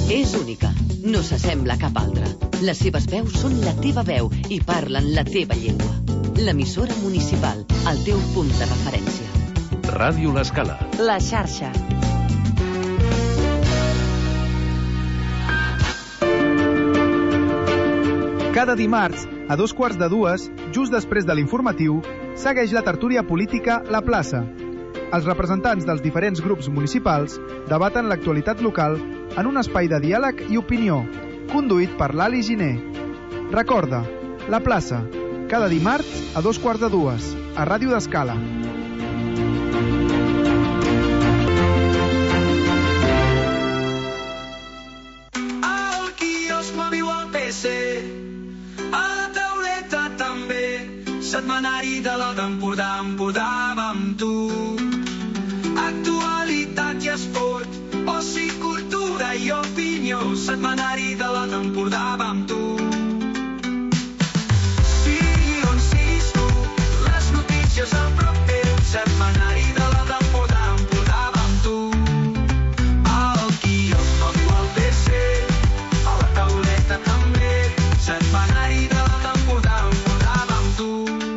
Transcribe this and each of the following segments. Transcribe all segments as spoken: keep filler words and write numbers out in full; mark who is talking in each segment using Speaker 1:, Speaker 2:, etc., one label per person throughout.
Speaker 1: És única, no s'assembla a cap altra. Les seves veus són la teva veu i parlen la teva llengua. L'emissora municipal, el teu punt de referència.
Speaker 2: Ràdio L'Escala.
Speaker 3: La xarxa.
Speaker 4: Cada dimarts, a dos quarts de dues, just després de l'informatiu, segueix la tertúlia política La Plaça. Els representants dels diferents grups municipals debaten l'actualitat local en un espai de diàleg i opinió, conduït per l'Ali Giner. Recorda, La Plaça, cada dimarts a dos quarts de dues, a Ràdio L'Escala.
Speaker 5: Al quiosc m'aviu al P C, a la tauleta també, setmanari de la d'Empordà, Empordà amb tu. Actualitat i esport, oci, cultura i opinió, setmanari de la d'Empordà amb tu. Sigui on siguis tu, les notícies a prop teu, setmanari de la d'Empordà, Empordà amb tu. Al quiosc m'aviu al P C, a la tauleta també, setmanari de la d'Empordà, Empordà amb tu.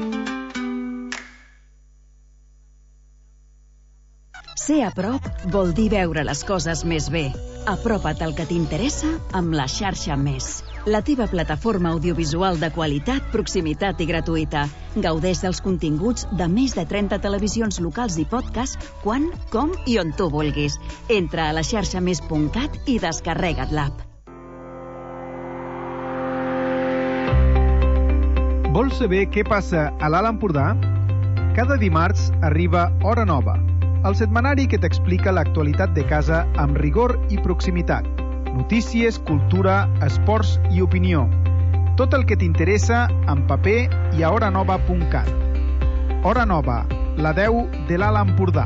Speaker 3: Ser a prop vol dir veure les coses més bé. Apropa't al que t'interessa amb la xarxa Més. La teva plataforma audiovisual de qualitat, proximitat i gratuïta. Gaudeix dels continguts de més de trenta televisions locals i podcast quan, com i on tu vulguis. Entra a la xarxa més punt cat i descarrega't l'app.
Speaker 4: Vols saber què passa a l'Alt Empordà? Cada dimarts arriba Hora Nova, el setmanari que t'explica l'actualitat de casa amb rigor i proximitat. Notícies, cultura, esports i opinió. Tot el que t'interessa en paper i a hora nova punt cat. Hora Nova, la deu de l'Alt Empordà.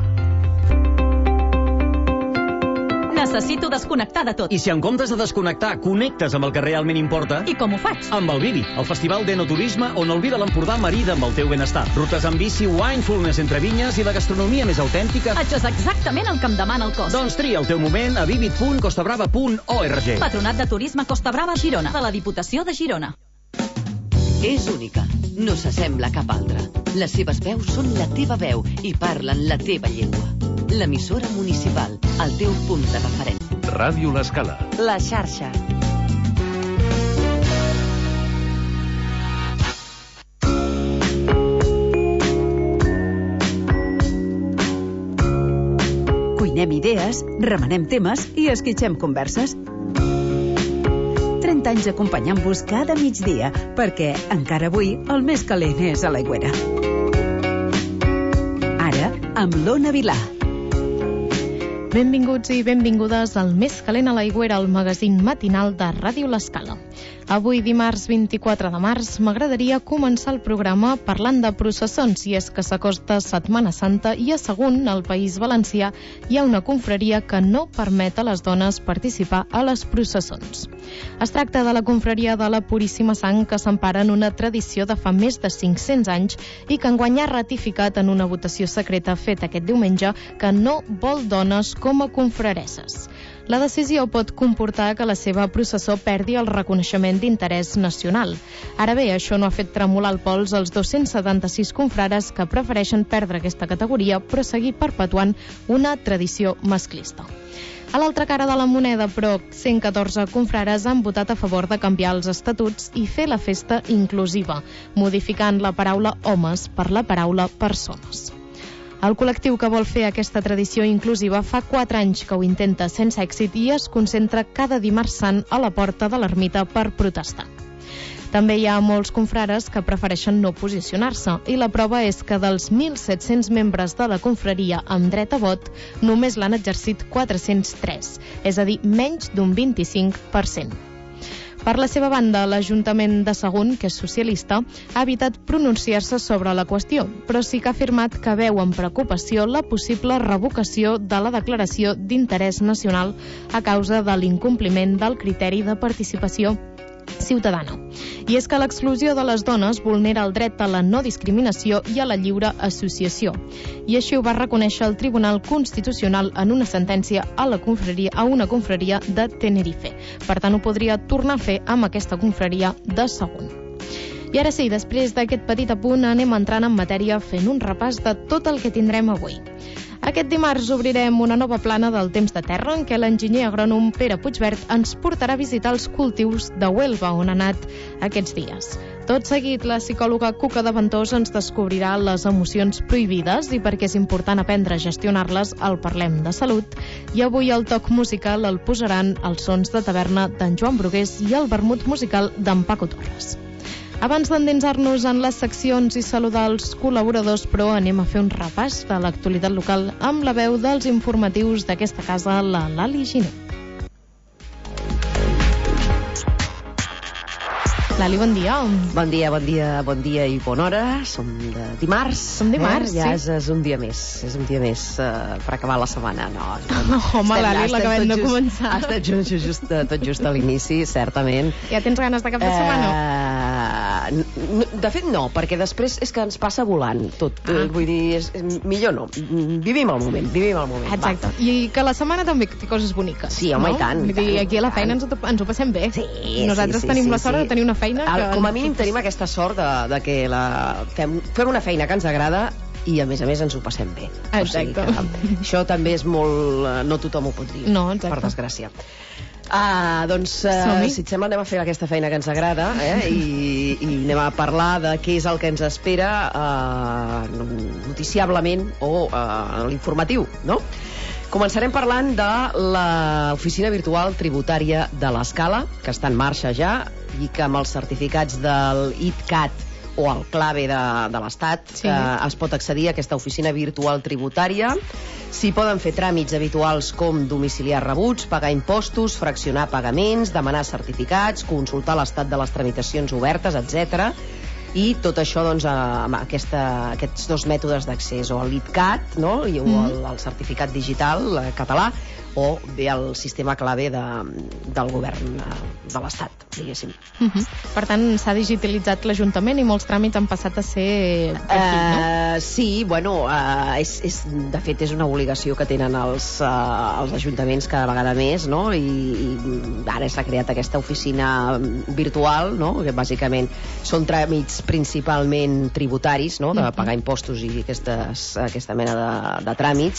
Speaker 6: Necessito desconnectar de tot.
Speaker 7: I si en comptes de desconnectar, connectes amb el que realment importa?
Speaker 6: I com ho faig?
Speaker 7: Amb el Vivi, el festival d'enoturisme on el vi de l'Empordà marida amb el teu benestar. Rutes en bici, winefulness entre vinyes i la gastronomia més autèntica.
Speaker 6: Això és exactament el que em demana el cos.
Speaker 7: Doncs tria el teu moment a vivid punt costabrava punt org.
Speaker 6: Patronat de Turisme Costa Brava, Girona, de la Diputació de Girona.
Speaker 1: És única, no s'assembla a cap altra. Les seves veus són la teva veu i parlen la teva llengua. L'emissora municipal, el teu punt de referència.
Speaker 2: Ràdio L'Escala.
Speaker 3: La xarxa. Cuinem idees, remenem temes i esquitxem converses. trenta anys acompanyant-vos cada migdia, perquè encara avui el més calent és a l'Aigüera. Ara, amb l'Ona Vilà.
Speaker 8: Benvinguts i benvingudes al Més calent a l'Aigüera, el magazín matinal de Ràdio L'Escala. Avui, dimarts vint-i-quatre de març, m'agradaria començar el programa parlant de processons, i és que s'acosta Setmana Santa i a Sagunt, al País Valencià, hi ha una confraria que no permet a les dones participar a les processons. Es tracta de la confraria de la Puríssima Sang, que s'empara en una tradició de fa més de cinc-cents anys i que enguany ha ratificat en una votació secreta feta aquest diumenge que no vol dones com a confraresses. La decisió pot comportar que la seva processó perdi el reconeixement d'interès nacional. Ara bé, això no ha fet tremolar el pols als dos-cents setanta-sis confrares que prefereixen perdre aquesta categoria però seguir perpetuant una tradició masclista. A l'altra cara de la moneda, però, cent catorze confrares han votat a favor de canviar els estatuts i fer la festa inclusiva, modificant la paraula homes per la paraula persones. El col·lectiu que vol fer aquesta tradició inclusiva fa quatre anys que ho intenta sense èxit i es concentra cada dimarts sant a la porta de l'ermita per protestar. També hi ha molts confrares que prefereixen no posicionar-se i la prova és que dels mil set-cents membres de la confraria amb dret a vot només l'han exercit quatre-cents tres, és a dir, menys d'un vint-i-cinc per cent. Per la seva banda, l'Ajuntament de Sagunt, que és socialista, ha evitat pronunciar-se sobre la qüestió, però sí que ha afirmat que veu amb preocupació la possible revocació de la declaració d'interès nacional a causa de l'incompliment del criteri de participació ciutadana. I és que l'exclusió de les dones vulnera el dret a la no discriminació i a la lliure associació. I així ho va reconèixer el Tribunal Constitucional en una sentència a, la confraria, a una confraria de Tenerife. Per tant, ho podria tornar a fer amb aquesta confraria de Sagunt. I ara sí, després d'aquest petit apunt, anem entrant en matèria fent un repàs de tot el que tindrem avui. Aquest dimarts obrirem una nova plana del temps de terra en què l'enginyer agrònom Pere Puigvert ens portarà a visitar els cultius de Huelva, on ha anat aquests dies. Tot seguit, la psicòloga Cuca de Ventós ens descobrirà les emocions prohibides i per què és important aprendre a gestionar-les al Parlem de Salut. I avui el toc musical el posaran els sons de taverna d'en Joan Brugués i el vermut musical d'en Paco Torres. Abans d'endinsar-nos en les seccions i saludar els col·laboradors, però anem a fer un repàs de l'actualitat local amb la veu dels informatius d'aquesta casa, la Lali Giner. Lali, bon dia.
Speaker 2: Bon dia, bon dia, bon dia i bona hora. Som de dimarts.
Speaker 8: Som dimarts,
Speaker 2: eh? Ja
Speaker 8: sí.
Speaker 2: és, és un dia més, és un dia més uh, per acabar la setmana. No,
Speaker 8: no home, Lali, l'acabem de començar.
Speaker 2: Ha estat just, just, tot just a l'inici, certament.
Speaker 8: Ja tens ganes de cap de setmana?
Speaker 2: Uh, de fet, no, perquè després és que ens passa volant tot. Ah. Vull dir, és, millor no. Vivim el moment, vivim el moment.
Speaker 8: Exacte. Va. I que la setmana també té coses boniques.
Speaker 2: Sí, home,
Speaker 8: no?
Speaker 2: i tant.
Speaker 8: Vull dir,
Speaker 2: tant,
Speaker 8: aquí a la feina ens ho, ens ho passem bé.
Speaker 2: Sí,
Speaker 8: Nosaltres
Speaker 2: sí, sí,
Speaker 8: tenim
Speaker 2: sí,
Speaker 8: la sort
Speaker 2: sí.
Speaker 8: de tenir una feina que...
Speaker 2: Com a mínim tenim aquesta sort de, de que la, fem, fem una feina que ens agrada i a més a més ens ho passem bé.
Speaker 8: Exacte.
Speaker 2: O sigui que això també és molt... No tothom ho pot dir,
Speaker 8: no, exacte.
Speaker 2: Per desgràcia. Ah, doncs, uh, si et sembla, anem a fer aquesta feina que ens agrada, eh? I, i anem a parlar de què és el que ens espera uh, noticiablement o uh, l'informatiu, no? Començarem parlant de l'oficina virtual tributària de l'Escala, que està en marxa ja, i que amb els certificats del I T C A T o el clave de, de l'Estat sí. eh, es pot accedir a aquesta oficina virtual tributària. S'hi poden fer tràmits habituals com domiciliar rebuts, pagar impostos, fraccionar pagaments, demanar certificats, consultar l'estat de les tramitacions obertes, etcètera. I tot això doncs, amb aquesta, aquests dos mètodes d'accés, o l'I T C A T, no? I, o el, el certificat digital eh, català, o bé el sistema clave de, del govern de l'Estat, diguéssim.
Speaker 8: Uh -huh. Per tant, s'ha digitalitzat l'Ajuntament i molts tràmits han passat a ser per aquí, no?
Speaker 2: Uh, sí, bueno, uh, és, és, de fet és una obligació que tenen els, uh, els ajuntaments cada vegada més, no? I, i ara s'ha creat aquesta oficina virtual, no? Que bàsicament són tràmits principalment tributaris, no? De pagar impostos i aquestes, aquesta mena de, de tràmits,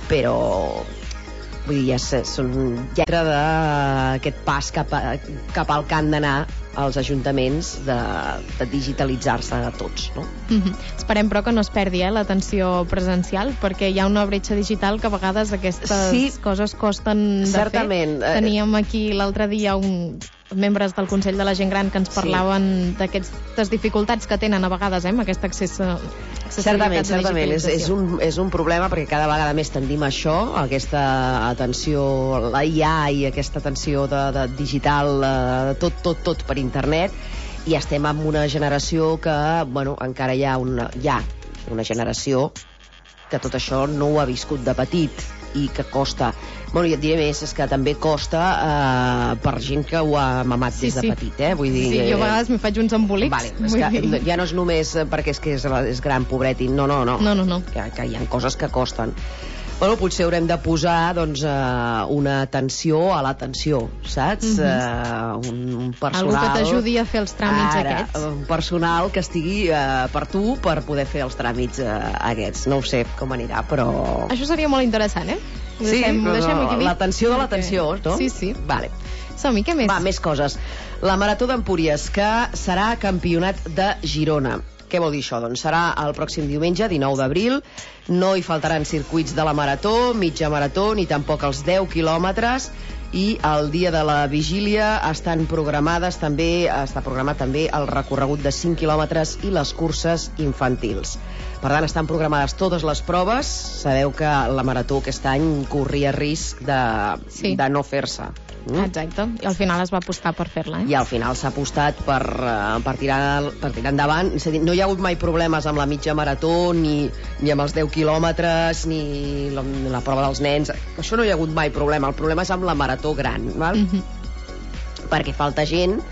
Speaker 2: però vull dir, ja són ja d'aquest pas cap, a, cap al que han d'anar els ajuntaments de, de digitalitzar-se a tots, no?
Speaker 8: Mm-hmm. Esperem, però, que no es perdi eh, l'atenció presencial, perquè hi ha una bretxa digital que a vegades aquestes
Speaker 2: sí,
Speaker 8: coses costen de
Speaker 2: certament.
Speaker 8: fer. Teníem aquí l'altre dia un membres del Consell de la Gent Gran que ens parlaven sí. d'aquestes dificultats que tenen a vegades eh, amb aquest accés a
Speaker 2: certament, certament. És, és, un, és un problema perquè cada vegada més tendim a això, a aquesta atenció, la I A i aquesta atenció de, de digital, eh, tot, tot, tot per internet, i estem en una generació que, bueno, encara hi ha una, hi ha una generació que tot això no ho ha viscut de petit i que costa. Bueno, i et diré més, és que també costa eh, per gent que ho ha mamat sí, des de
Speaker 8: sí.
Speaker 2: petit, eh? Vull dir,
Speaker 8: sí, jo a vegades m'hi faig uns embolics.
Speaker 2: Vale, és que ja no és només perquè és que és, és gran, pobret, no, no, no.
Speaker 8: No, no, no.
Speaker 2: Que, que hi ha coses que costen. Bueno, potser haurem de posar doncs, uh, una atenció a l'atenció, saps? Mm-hmm. uh, un, un personal...
Speaker 8: Algú que t'ajudi a fer els tràmits
Speaker 2: ara,
Speaker 8: aquests.
Speaker 2: Un personal que estigui uh, per tu per poder fer els tràmits uh, aquests. No ho sé com anirà, però...
Speaker 8: Això seria molt interessant, eh? Ho
Speaker 2: sí,
Speaker 8: deixem, ho deixem aquí
Speaker 2: l'atenció de l'atenció, no?
Speaker 8: Sí, sí.
Speaker 2: Vale.
Speaker 8: Som-hi, què més?
Speaker 2: Va, més coses. La Marató d'Empúries, que serà campionat de Girona. Què vol dir això? Doncs serà el pròxim diumenge, dinou d'abril. No hi faltaran circuits de la marató, mitja marató, ni tampoc els deu quilòmetres. I el dia de la vigília estan programades també, està programat també el recorregut de cinc quilòmetres i les curses infantils. Per tant, estan programades totes les proves. Sabeu que la marató aquest any corria risc de, sí. de no fer-se.
Speaker 8: Mm? Exacte, i al final es va apostar per fer-la, eh?
Speaker 2: I al final s'ha apostat per, uh, per, tirar, per tirar endavant. És a dir, no hi ha hagut mai problemes amb la mitja marató, ni, ni amb els deu quilòmetres, ni la, la prova dels nens. Això no hi ha hagut mai problema. El problema és amb la marató gran, val? Mm-hmm. Perquè falta gent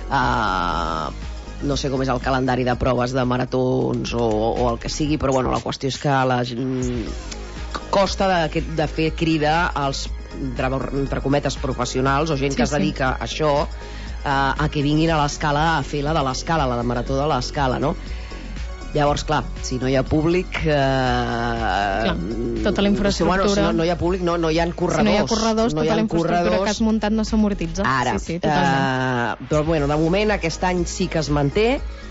Speaker 2: Uh, no sé com és el calendari de proves de maratons o, o el que sigui, però bueno, la qüestió és que la, costa de, de fer crida als, entre cometes, professionals o gent sí, que es dedica sí. a això, uh, a que vinguin a l'Escala a fer la de l'Escala, la de marató de l'Escala, no? Llavors, clar, si no hi ha públic... Eh, clar,
Speaker 8: tota la infraestructura...
Speaker 2: Bueno, si no, no hi ha públic, no, no hi ha corredors.
Speaker 8: Si no hi ha corredors,
Speaker 2: no
Speaker 8: tota
Speaker 2: ha
Speaker 8: la infraestructura corredors. que has muntat no s'amortitza.
Speaker 2: Ara,
Speaker 8: sí, sí,
Speaker 2: eh, però bueno, de moment aquest any sí que es manté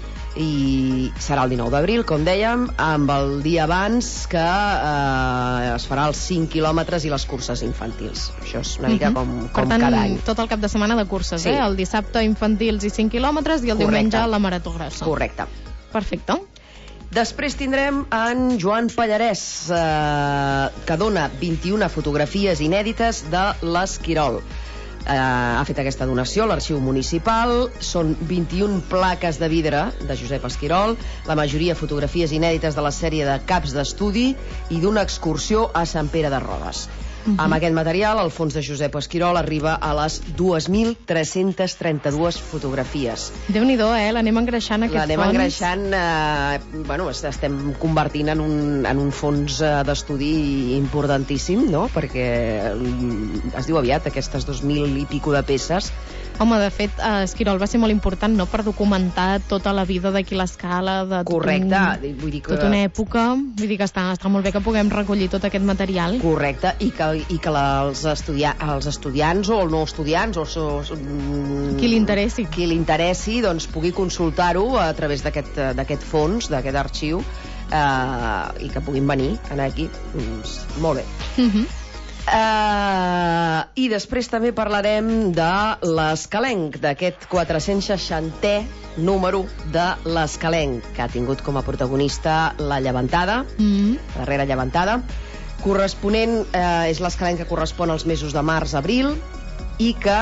Speaker 2: i serà el dinou d'abril, com dèiem, amb el dia abans que eh, es farà els cinc quilòmetres i les curses infantils. Això és una mica uh -huh. com, com
Speaker 8: tant,
Speaker 2: cada any.
Speaker 8: Tot el cap de setmana de curses, sí. eh? El dissabte infantils i cinc quilòmetres i el Correcte. diumenge la marató grossa.
Speaker 2: Correcte.
Speaker 8: Perfecte.
Speaker 2: Després tindrem en Joan Pallarès, eh, que dona vint-i-una fotografies inèdites de l'Esquirol. Eh, ha fet aquesta donació a l'Arxiu Municipal. Són vint-i-una plaques de vidre de Josep Esquirol, la majoria fotografies inèdites de la sèrie de Caps d'Estudi i d'una excursió a Sant Pere de Rodes. Uh-huh. Amb aquest material, el fons de Josep Esquirol arriba a les dos mil tres-cents trenta-dues fotografies.
Speaker 8: Déu-n'hi-do, eh? L'anem engreixant, aquest
Speaker 2: L'anem
Speaker 8: fons.
Speaker 2: L'anem engreixant, eh, bueno, estem convertint en un, en un fons eh, d'estudi importantíssim, no? Perquè es diu aviat, aquestes dos mil i pico de peces.
Speaker 8: Home, de fet, eh, Esquirol va ser molt important, no?, per documentar tota la vida d'aquí l'Escala, de
Speaker 2: Correcte.
Speaker 8: Un,
Speaker 2: vull dir que...
Speaker 8: tota una època. Vull dir que està, està molt bé que puguem recollir tot aquest material.
Speaker 2: Correcte, i que, i que la, els, estudia, els estudiants o no estudiants, o, o
Speaker 8: qui li interessi,
Speaker 2: qui li interessi doncs, pugui consultar-ho a través d'aquest fons, d'aquest arxiu, eh, i que puguin venir aquí. Doncs, molt bé.
Speaker 8: Mhm. Uh-huh.
Speaker 2: Uh, I després també parlarem de l'Escalenc, d'aquest quatre-cents seixantè número de l'Escalenc, que ha tingut com a protagonista la llevantada,
Speaker 8: mm-hmm.
Speaker 2: la darrera llevantada, corresponent, eh, és l'Escalenc que correspon als mesos de març-abril, i que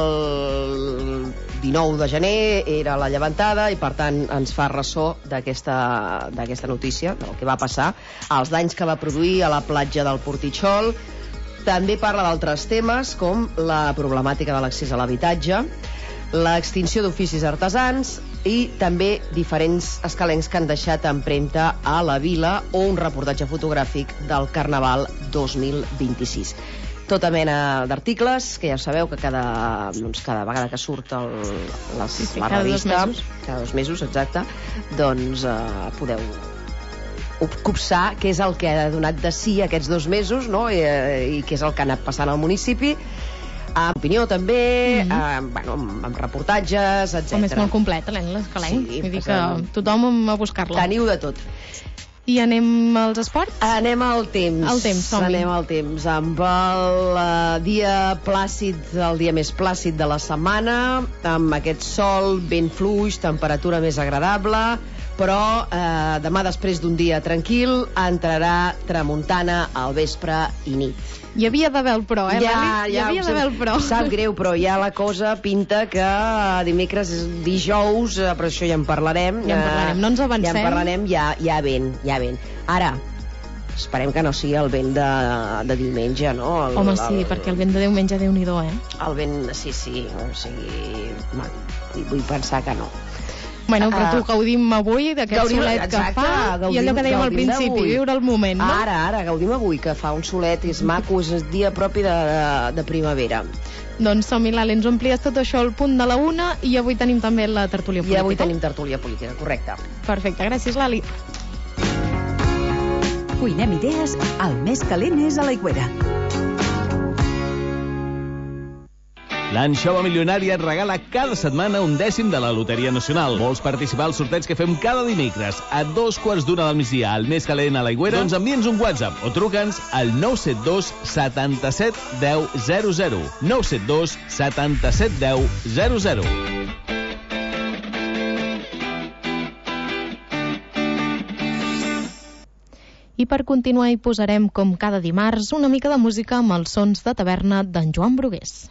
Speaker 2: el dinou de gener era la llevantada, i per tant ens fa ressò d'aquesta d'aquesta notícia, del que va passar, els danys que va produir a la platja del Portitxol. També parla d'altres temes, com la problemàtica de l'accés a l'habitatge, l'extinció d'oficis artesans i també diferents escalencs que han deixat empremta a la vila, o un reportatge fotogràfic del Carnaval dos mil vint-i-sis. Tota mena d'articles, que ja sabeu que cada, doncs, cada vegada que surt el, les,
Speaker 8: sí, sí,
Speaker 2: la
Speaker 8: cada
Speaker 2: revista,
Speaker 8: dos mesos.
Speaker 2: cada dos mesos, exacte, doncs eh, podeu copsar què és el que ha donat de si aquests dos mesos, no? I, i què és el que ha anat passant al municipi, amb opinió també, mm-hmm. amb, bueno, amb, amb reportatges, etcètera.
Speaker 8: Com és molt complet, l'Escalenc,
Speaker 2: sí,
Speaker 8: vull dir que tothom a buscar-la.
Speaker 2: Teniu de tot.
Speaker 8: I anem als esports?
Speaker 2: Anem al temps.
Speaker 8: Al temps, som-hi.
Speaker 2: Anem al temps, amb el uh, dia plàcid, el dia més plàcid de la setmana, amb aquest sol ben fluix, temperatura més agradable, però eh, demà, després d'un dia tranquil, entrarà tramuntana al vespre i nit.
Speaker 8: Hi havia d'haver el però, eh,
Speaker 2: ja,
Speaker 8: Leli?
Speaker 2: Ja,
Speaker 8: Hi havia d'haver el però.
Speaker 2: Sap greu, però ja la cosa pinta que dimecres, dijous, però això ja en parlarem.
Speaker 8: Ja en parlarem, no ens avancem.
Speaker 2: Ja en parlarem, ja, ja vent, ja vent. Ara, esperem que no sigui el vent de, de diumenge, no? El,
Speaker 8: Home, sí, el, perquè el vent de diumenge, Déu-n'hi-do, eh?
Speaker 2: El vent, sí, sí, o sigui, vull pensar que no.
Speaker 8: Bueno, però tu gaudim avui d'aquest
Speaker 2: gaudim,
Speaker 8: solet
Speaker 2: exacte,
Speaker 8: que fa,
Speaker 2: gaudim,
Speaker 8: i allò que dèiem al principi, viure el moment, no?
Speaker 2: Ara, ara, gaudim avui, que fa un solet, és maco, és el dia propi de, de, de primavera.
Speaker 8: Doncs som-hi, l'Ali, ens omplies tot això al punt de la una, i avui tenim també la tertúlia política.
Speaker 2: I avui tenim tertúlia política, correcte.
Speaker 8: Perfecte, gràcies, Lali.
Speaker 3: Cuinem idees, el més calent és a l'Aigüera.
Speaker 9: L'Anxova Milionària et regala cada setmana un dècim de la Loteria Nacional. Vols participar al sorteig que fem cada dimecres a dos quarts d'una del migdia al més calent a l'Aigüera? Doncs envia'ns un WhatsApp o truca'ns al nou set dos setanta-set deu zero zero. nou set dos setanta-set deu zero zero.
Speaker 8: I per continuar hi posarem, com cada dimarts, una mica de música amb els sons de taverna d'en Joan Brugués.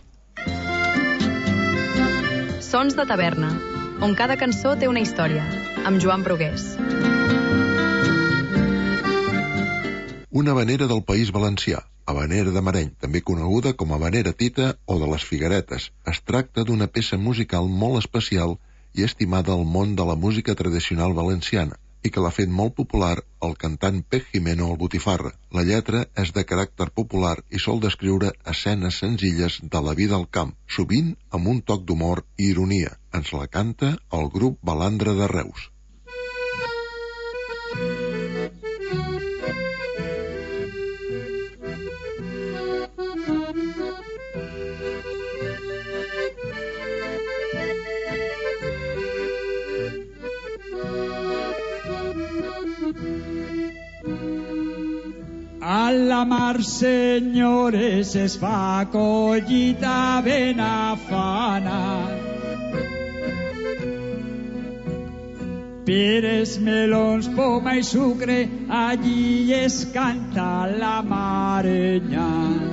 Speaker 10: Sons de taverna, on cada cançó té una història, amb Joan Brugués.
Speaker 11: Una vanera del País Valencià, habanera de Mareny, també coneguda com a habanera tita o de les Figueretes. Es tracta d'una peça musical molt especial i estimada al món de la música tradicional valenciana, i que l'ha fet molt popular el cantant Pep Jimeno al Botifarra. La lletra és de caràcter popular i sol descriure escenes senzilles de la vida al camp, sovint amb un toc d'humor i ironia. Ens la canta el grup Balandra de Reus.
Speaker 12: A la mar, senyores, es fa collita ben afana. Peres, melons, poma i sucre, allí es canta la marenya.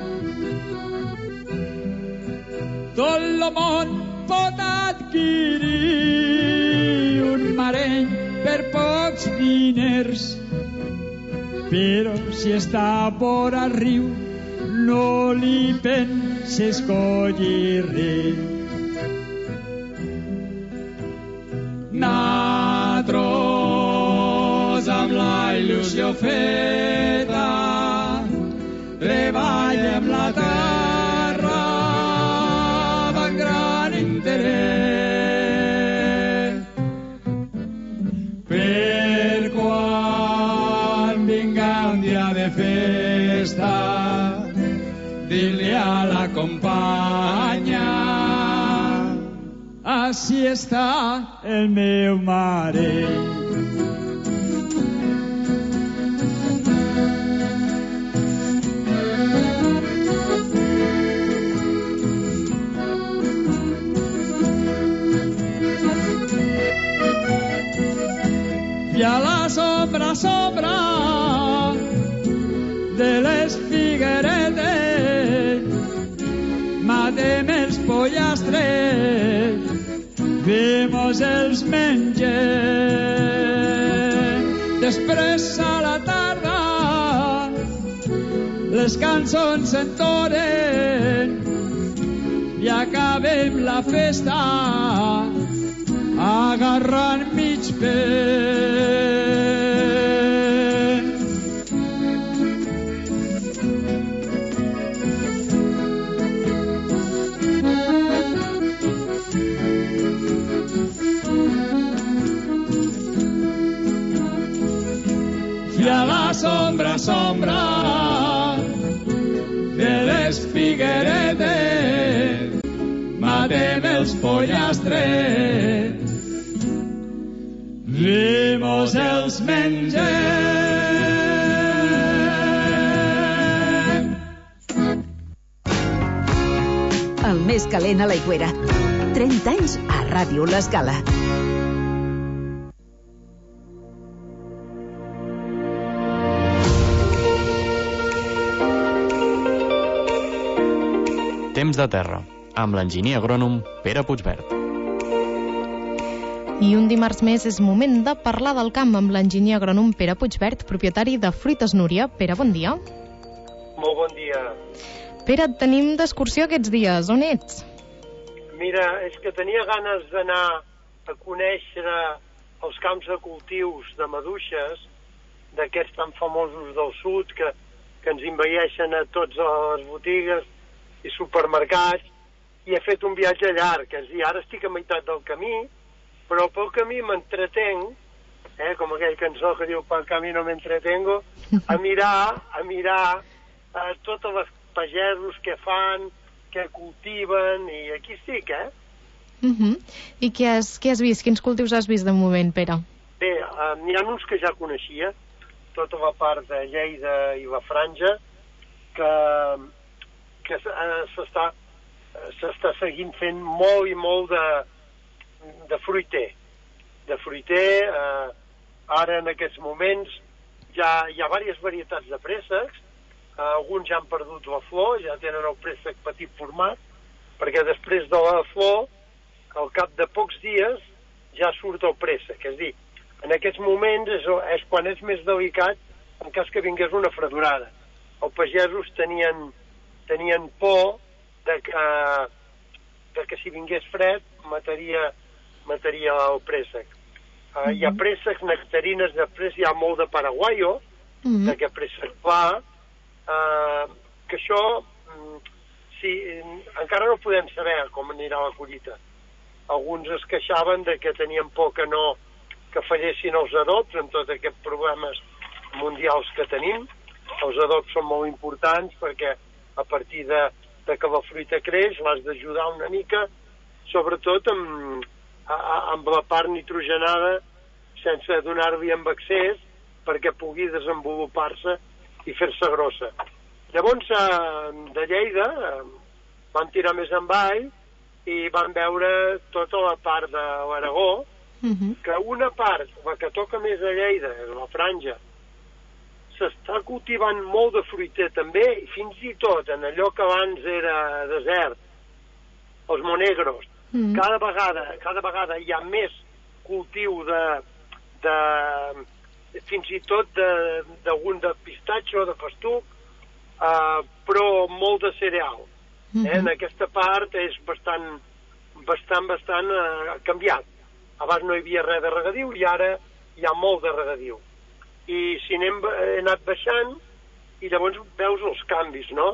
Speaker 12: Tot el món pot adquirir un mareny per pocs diners, però si està vora el riu no li penses collir res. Nosaltres, amb la il·lusió feta, treballem la terra amb gran interès. Per quan vinga un dia de festa, dir-li a la companya: ací està el meu mareny. I a la sombra, sombra de les figueretes, matem els pollastres, vemos els mengem. Després a la tarda les cançons s'entonen i acabem la festa agarrant mig pen. I a la sombra, sombra de les figueretes, matem els pollastres, vemos els mengem.
Speaker 3: El més calent a l'Aigüera. trenta anys a Ràdio L'Escala.
Speaker 13: Temps de terra, amb l'enginyer agrònom Pere Puigvert.
Speaker 8: I un dimarts més és moment de parlar del camp amb l'enginyer agrònom Pere Puigvert, propietari de Fruites Núria. Pere, bon dia.
Speaker 14: Molt bon dia.
Speaker 8: Pere, et tenim d'excursió aquests dies. On ets?
Speaker 14: Mira, és que tenia ganes d'anar a conèixer els camps de cultius de maduixes, d'aquests tan famosos del sud, que, que ens envaeixen a tots a les botigues i supermercats, i he fet un viatge llarg, és a dir, ara estic a meitat del camí, però pel camí m'entretenc, eh, com aquell cançó que diu pel camí no m'entretengo, a mirar, a mirar eh, totes les pagesos que fan, que cultiven, i aquí estic, eh?
Speaker 8: Uh -huh. I què has, què has vist? Quins cultius has vist de moment, Pere?
Speaker 14: Bé, eh, n'hi ha uns que ja coneixia, tota la part de Lleida i la Franja, que, que s'està s'està seguint fent molt i molt de, de fruiter. De fruiter, eh, ara en aquests moments ja hi ha diverses varietats de préssecs, eh, alguns ja han perdut la flor, ja tenen el préssec petit format, perquè després de la flor, al cap de pocs dies, ja surt el préssec. És a dir, en aquests moments és, és quan és més delicat en cas que vingués una fredurada. els pagesos tenien, tenien por de que, de que si vingués fred mataria, mataria el préssec. Uh, mm-hmm. Hi ha préssecs, nectarines, després hi ha molt de paraguaio, mm-hmm. d'aquest préssec pla, uh, que això, si, encara no podem saber com anirà la collita. Alguns es queixaven de que tenien por que no que fallessin els adobs amb tots aquests problemes mundials que tenim. Els adobs són molt importants perquè a partir de, de que la fruita creix l'has d'ajudar una mica, sobretot amb, a, amb la part nitrogenada sense donar-li amb excés perquè pugui desenvolupar-se i fer-se grossa. Llavors, eh, de Lleida eh, van tirar més avall i van veure tota la part de l'Aragó, uh-huh. que una part, la que toca més a Lleida, la franja, s'està cultivant molt de fruiter també, i fins i tot en allò que abans era desert, els monegros, uh-huh. cada vegada cada vegada hi ha més cultiu de, de fins i tot d'algun de, de pistatxo, de festuc, uh, però molt de cereal. Uh-huh. Eh? En aquesta part és bastant, bastant, bastant uh, canviat. Abans no hi havia res de regadiu i ara hi ha molt de regadiu. I si anem, he anat baixant i llavors veus els canvis, no?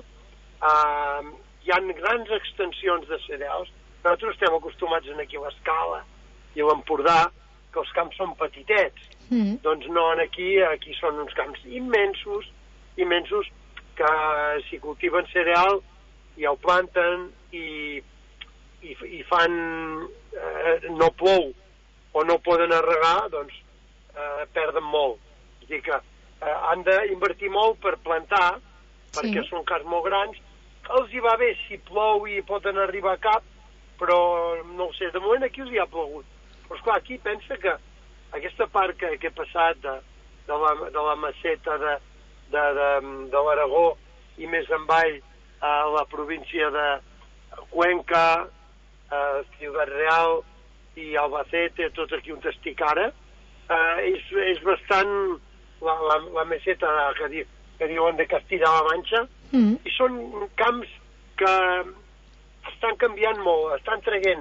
Speaker 14: Uh, hi ha grans extensions de cereals. Nosaltres estem acostumats aquí a l'Escala i a l'Empordà, que els camps són petitets. Mm. Doncs no, aquí, aquí són uns camps immensos, immensos, que si cultiven cereal ja ho planten i, i, i fan, eh, no plou o no poden arregar, doncs eh, perden molt. És a dir que eh, han d'invertir molt per plantar, perquè sí. són camps molt grans. Els hi va bé si plou i poden arribar a cap, però no ho sé, de moment aquí els hi ha plogut. Però esclar, aquí pensa que aquesta part que, que he passat de, de, la, de la maceta de, de, de, de l'Aragó i més envall a la província de Cuenca, eh, Ciudad Real i Albacete, tot aquí on estic ara, eh, és, és bastant la, la, la meseta que, di, que diuen de Castilla-La Manxa, mm. i són camps que estan canviant molt, estan traient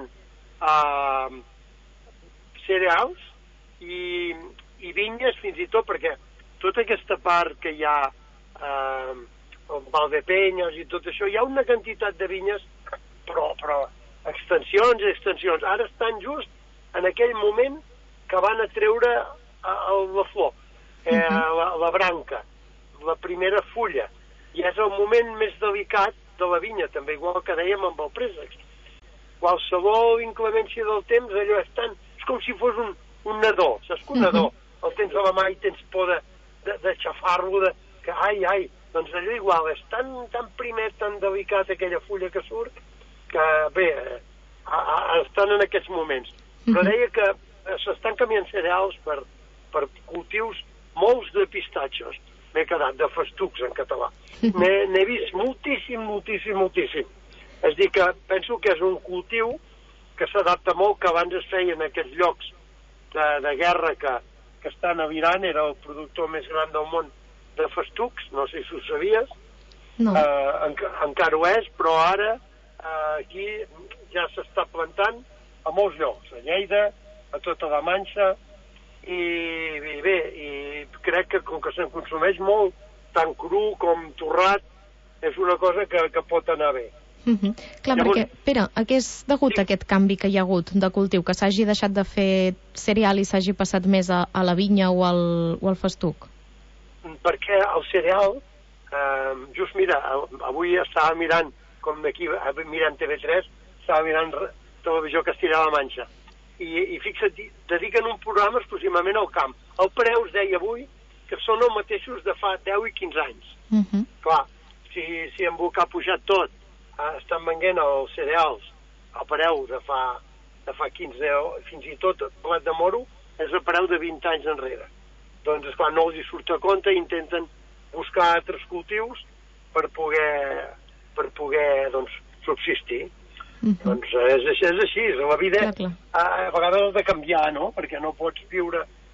Speaker 14: eh, cereals i, i vinyes fins i tot, perquè tota aquesta part que hi ha eh, el Valdepenyes i tot això, hi ha una quantitat de vinyes, però, però extensions i extensions. Ara estan just en aquell moment que van a treure a, a la flor, eh, uh-huh. la, la branca, la primera fulla, i és el moment més delicat de la vinya, també igual que dèiem amb el préssec. Qualsevol inclemència del temps, allò és tan... és com si fos un, un nadó, saps que un nadó el tens a la mà i tens por de, de, de xafar-lo, de que ai, ai, doncs allò igual, és tan, tan primer, tan delicat aquella fulla que surt, que bé, a, a, estan en aquests moments. Però deia que s'estan canviant cereals per, per cultius molts de pistatxos. M'he quedat, de festucs en català. N'he vist moltíssim, moltíssim, moltíssim. És dir que penso que és un cultiu que s'adapta molt, que abans es feia en aquests llocs de, de guerra que, que estan a l'Iran, era el productor més gran del món de festucs, no sé si ho sabies, no. eh, en, encara ho és, però ara eh, aquí ja s'està plantant a molts llocs, a Lleida, a tota la Manxa, i, i bé, i crec que com que se'n consumeix molt, tant cru com torrat, és una cosa que, que pot anar bé.
Speaker 8: Uh-huh. Clar, llavors, perquè, Pere, a què és degut sí. aquest canvi que hi ha hagut de cultiu, que s'hagi deixat de fer cereal i s'hagi passat més a, a la vinya o al, o al festuc?
Speaker 14: Perquè el cereal, eh, just mira, avui estava mirant, com d'aquí, mirant T V tres, estava mirant Televisió Castilla-La Manxa, i, i fixa't, dediquen un programa exclusivament al camp. El preu es deia avui que són els mateixos de fa deu i quinze anys. Uh-huh. Clar, si, si en Buc ha pujat tot, eh, estan venent els cereals al preu de fa, de fa quinze, fins i tot blat de moro, és el preu de vint anys enrere. Doncs, esclar, no els hi surt a compte i intenten buscar altres cultius per poder, per poder doncs, subsistir. Uh-huh. Doncs és, és així, la vida clar, clar. A, a vegades has de canviar, no? Perquè no pots viure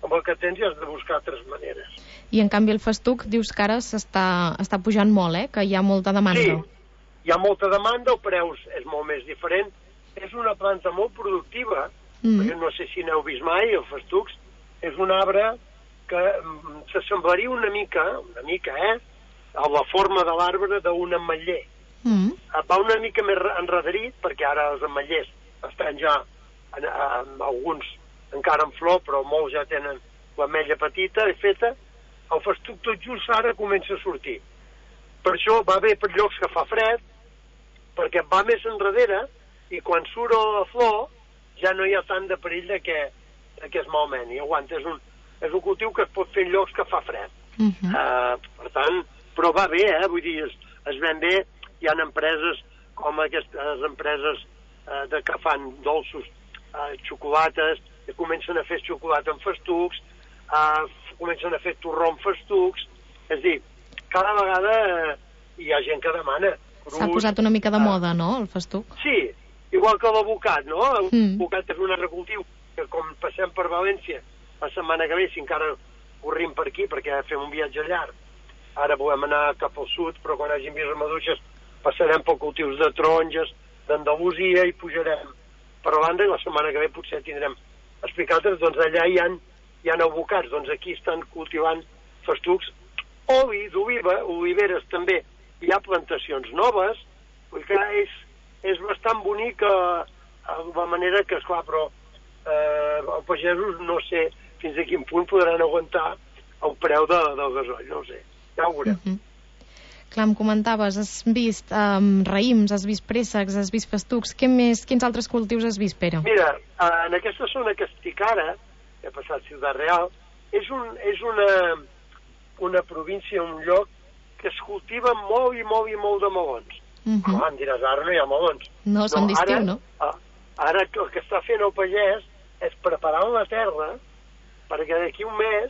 Speaker 14: amb el que tens i has de buscar altres maneres.
Speaker 8: I en canvi el festuc dius que ara s'està està pujant molt, eh? Que hi ha molta demanda.
Speaker 14: Sí, hi ha molta demanda, el preu és molt més diferent. És una planta molt productiva, mm. perquè no sé si n'heu vist mai, el festuc és un arbre que mm, s'assemblaria una mica, una mica, eh?, a la forma de l'arbre d'un ametller. Mm. Va una mica més enredarit, perquè ara els ametllers estan ja, en, en, alguns encara en flor, però molts ja tenen l'ametlla petita i feta. El festuc tot just ara comença a sortir. Per això va bé per llocs que fa fred, perquè va més enrere i quan surt la flor ja no hi ha tant de perill de que, de que es malmeni. Aguanta, és un, és un cultiu que es pot fer en llocs que fa fred. Uh -huh. uh, per tant, però va bé, eh? Vull dir, es, es ven bé. Hi ha empreses com aquestes empreses uh, de que fan dolços, uh, xocolates, que comencen a fer xocolata amb festucs, uh, comencen a fer torró amb festucs. És a dir, cada vegada uh, hi ha gent que demana.
Speaker 8: S'ha posat una mica de moda, no, el festuc?
Speaker 14: Sí, igual que l'abocat, no? L'abocat mm. és un altre cultiu que, com passem per València la setmana que ve, si encara corrim per aquí, perquè fem un viatge llarg, ara volem anar cap al sud, però quan hagin vist les maduixes passarem per cultius de taronges, d'Andalusia, i pujarem per Holanda, i la setmana que ve potser tindrem explicats, doncs allà hi ha, hi ha abocats, doncs aquí estan cultivant festucs, oli d'oliva, oliveres també, hi ha plantacions noves, vull que és, és bastant bonic eh, la manera que, esclar, però eh, els pagesos no sé fins a quin punt podran aguantar el preu de, del gasoll, no ho sé, ja ho veurem. Uh -huh.
Speaker 8: Clar, em comentaves, has vist um, raïms, has vist préssecs, has vist festucs, què més, quins altres cultius has vist, Pere?
Speaker 14: Mira, eh, en aquesta zona que estic ara, que he passat Ciutat Real, és, un, és una, una província, un lloc que es cultiva molt i molt i molt de melons. Uh -huh. Clar, em diràs, ara no hi ha melons.
Speaker 8: No, són no, d'estiu, no?
Speaker 14: Ara el que està fent el pagès és preparar la terra perquè d'aquí un mes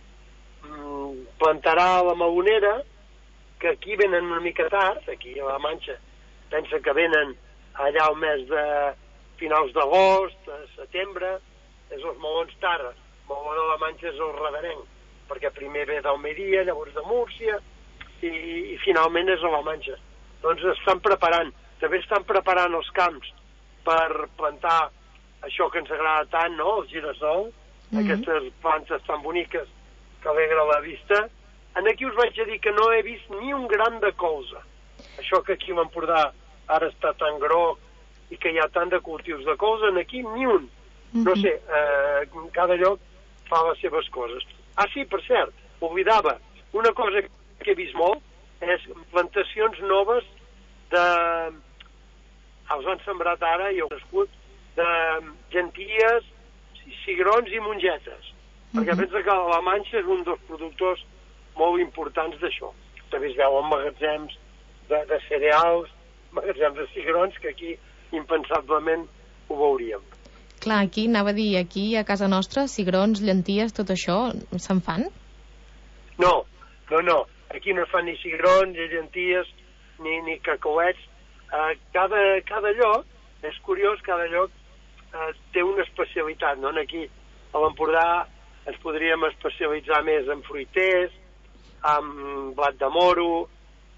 Speaker 14: mmm, plantarà la melonera, que aquí venen una mica tard, aquí a la Manxa pensa que venen allà al mes de finals d'agost, de setembre, és els melons tard. El meló de la Manxa és el radarenc, perquè primer ve d'Almeria, llavors de Múrcia, i, i finalment és a la Manxa. Doncs estan preparant, també estan preparant els camps per plantar això que ens agrada tant, no?, el girassol, mm-hmm. aquestes plantes tan boniques que alegra la vista. En aquí us vaig a dir que no he vist ni un gram de colza. Això que aquí a l'Empordà ara està tan groc i que hi ha tant de cultius de colza, en aquí ni un. Mm-hmm. No sé, eh, cada lloc fa les seves coses. Ah, sí, per cert, oblidava, una cosa que he vist molt és plantacions noves de... els han sembrat ara i heu crescut de llenties, cigrons i mongetes. Uh-huh. Perquè pensa que la Manxa és un dels productors molt importants d'això. També es veuen magatzems de, de cereals, magatzems de cigrons, que aquí impensablement ho veuríem.
Speaker 8: Clar, aquí, anava a dir, aquí a casa nostra, cigrons, llenties, tot això, se'n fan?
Speaker 14: No, no, no. Aquí no es fan ni cigrons, ni llenties, ni, ni cacauets. Uh, cada, cada lloc, és curiós, cada lloc uh, té una especialitat, no? Aquí, a l'Empordà, ens podríem especialitzar més en fruiters, amb blat de moro,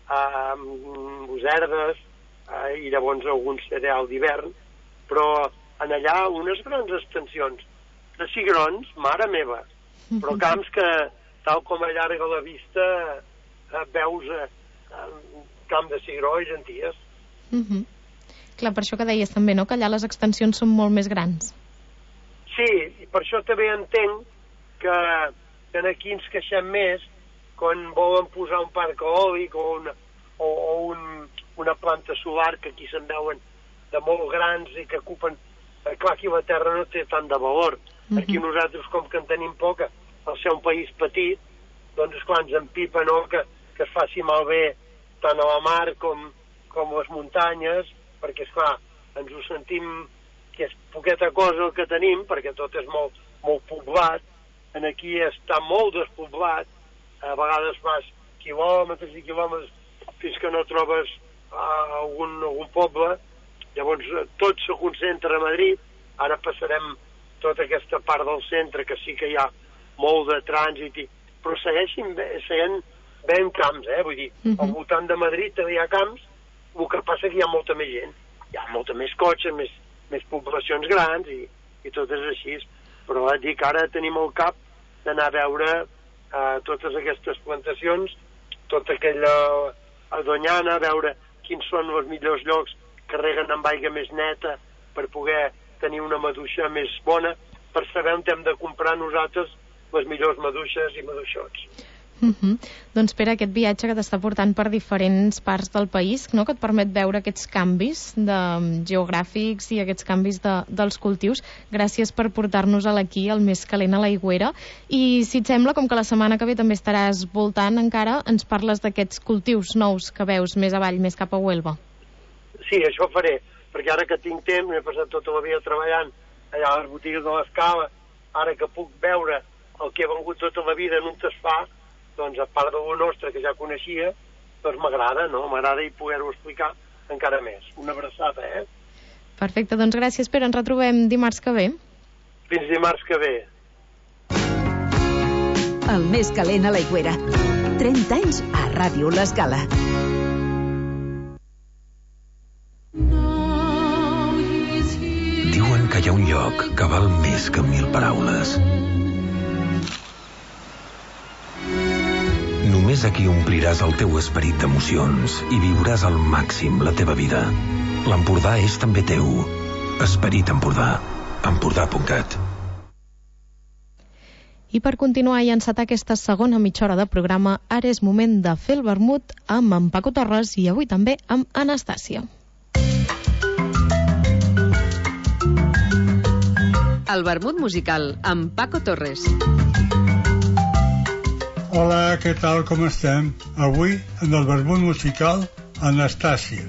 Speaker 14: amb boserdes, uh, i llavors algun cereal d'hivern, però en allà unes grans extensions de cigrons, mare meva, però camps que, tal com allarga la vista, uh, veus uh, uh, camp de cigró i llenties.
Speaker 8: Uh -huh. Clar, per això que deies també, no?, que allà les extensions són molt més grans.
Speaker 14: Sí, i per això també entenc que, que aquí ens queixem més quan volen posar un parc eòlic o una, o, o un, una planta solar, que aquí se'n veuen de molt grans i que ocupen... Eh, clar, aquí la terra no té tant de valor. Uh -huh. Aquí nosaltres, com que en tenim poca, al ser un país petit, doncs esclar, ens empipa, no?, que, que es faci malbé tant a la mar com com les muntanyes, perquè, esclar, ens ho sentim que és poqueta cosa el que tenim, perquè tot és molt, molt poblat. En aquí està molt despoblat, a vegades vas quilòmetres i quilòmetres fins que no trobes uh, algun, algun poble, llavors tot se concentra a Madrid. Ara passarem tota aquesta part del centre, que sí que hi ha molt de trànsit, i, però segueixin seguint ben camps, eh? Vull dir, uh-huh. al voltant de Madrid també hi ha camps, el que passa que hi ha molta més gent, hi ha molta més cotxes, més, més poblacions grans i, i tot és així, però et dic, ara tenim el cap d'anar a veure eh, totes aquestes plantacions, tota aquella a Doñana, a veure quins són els millors llocs que reguen amb aigua més neta per poder tenir una maduixa més bona, per saber on hem de comprar nosaltres les millors maduixes i maduixots.
Speaker 8: Uh -huh. Doncs Pere, aquest viatge que t'està portant per diferents parts del país, no?, que et permet veure aquests canvis de, geogràfics i aquests canvis de, dels cultius, gràcies per portar-nos-el aquí, al Més Calent a l'Aigüera. I si et sembla, com que la setmana que ve també estaràs voltant encara, ens parles d'aquests cultius nous que veus més avall, més cap a Huelva.
Speaker 14: Sí, això faré, perquè ara que tinc temps, m'he passat tota la vida treballant allà a les botigues de l'Escala, ara que puc veure el que he vengut tota la vida en un tasfà, doncs a part de lo nostre que ja coneixia, doncs m'agrada, no? M'agrada i poder-ho explicar encara més. Una abraçada, eh?
Speaker 8: Perfecte, doncs gràcies, Pere. Ens retrobem dimarts que ve.
Speaker 14: Fins dimarts que ve.
Speaker 3: El Més Calent a l'Aigüera. trenta anys a Ràdio L'Escala.
Speaker 15: Diuen que hi ha un lloc que val més que mil paraules. Només aquí ompliràs el teu esperit d'emocions i viuràs al màxim la teva vida. L'Empordà és també teu. Esperit Empordà. Empordà punt cat.
Speaker 8: I per continuar i encetar aquesta segona mitja hora de programa, ara és moment de fer el vermut amb en Paco Torres i avui també amb Anastàcia.
Speaker 1: El vermut musical amb Paco Torres.
Speaker 16: Hola, què tal, com estem? Avui, en el vermut musical, Anastàcia.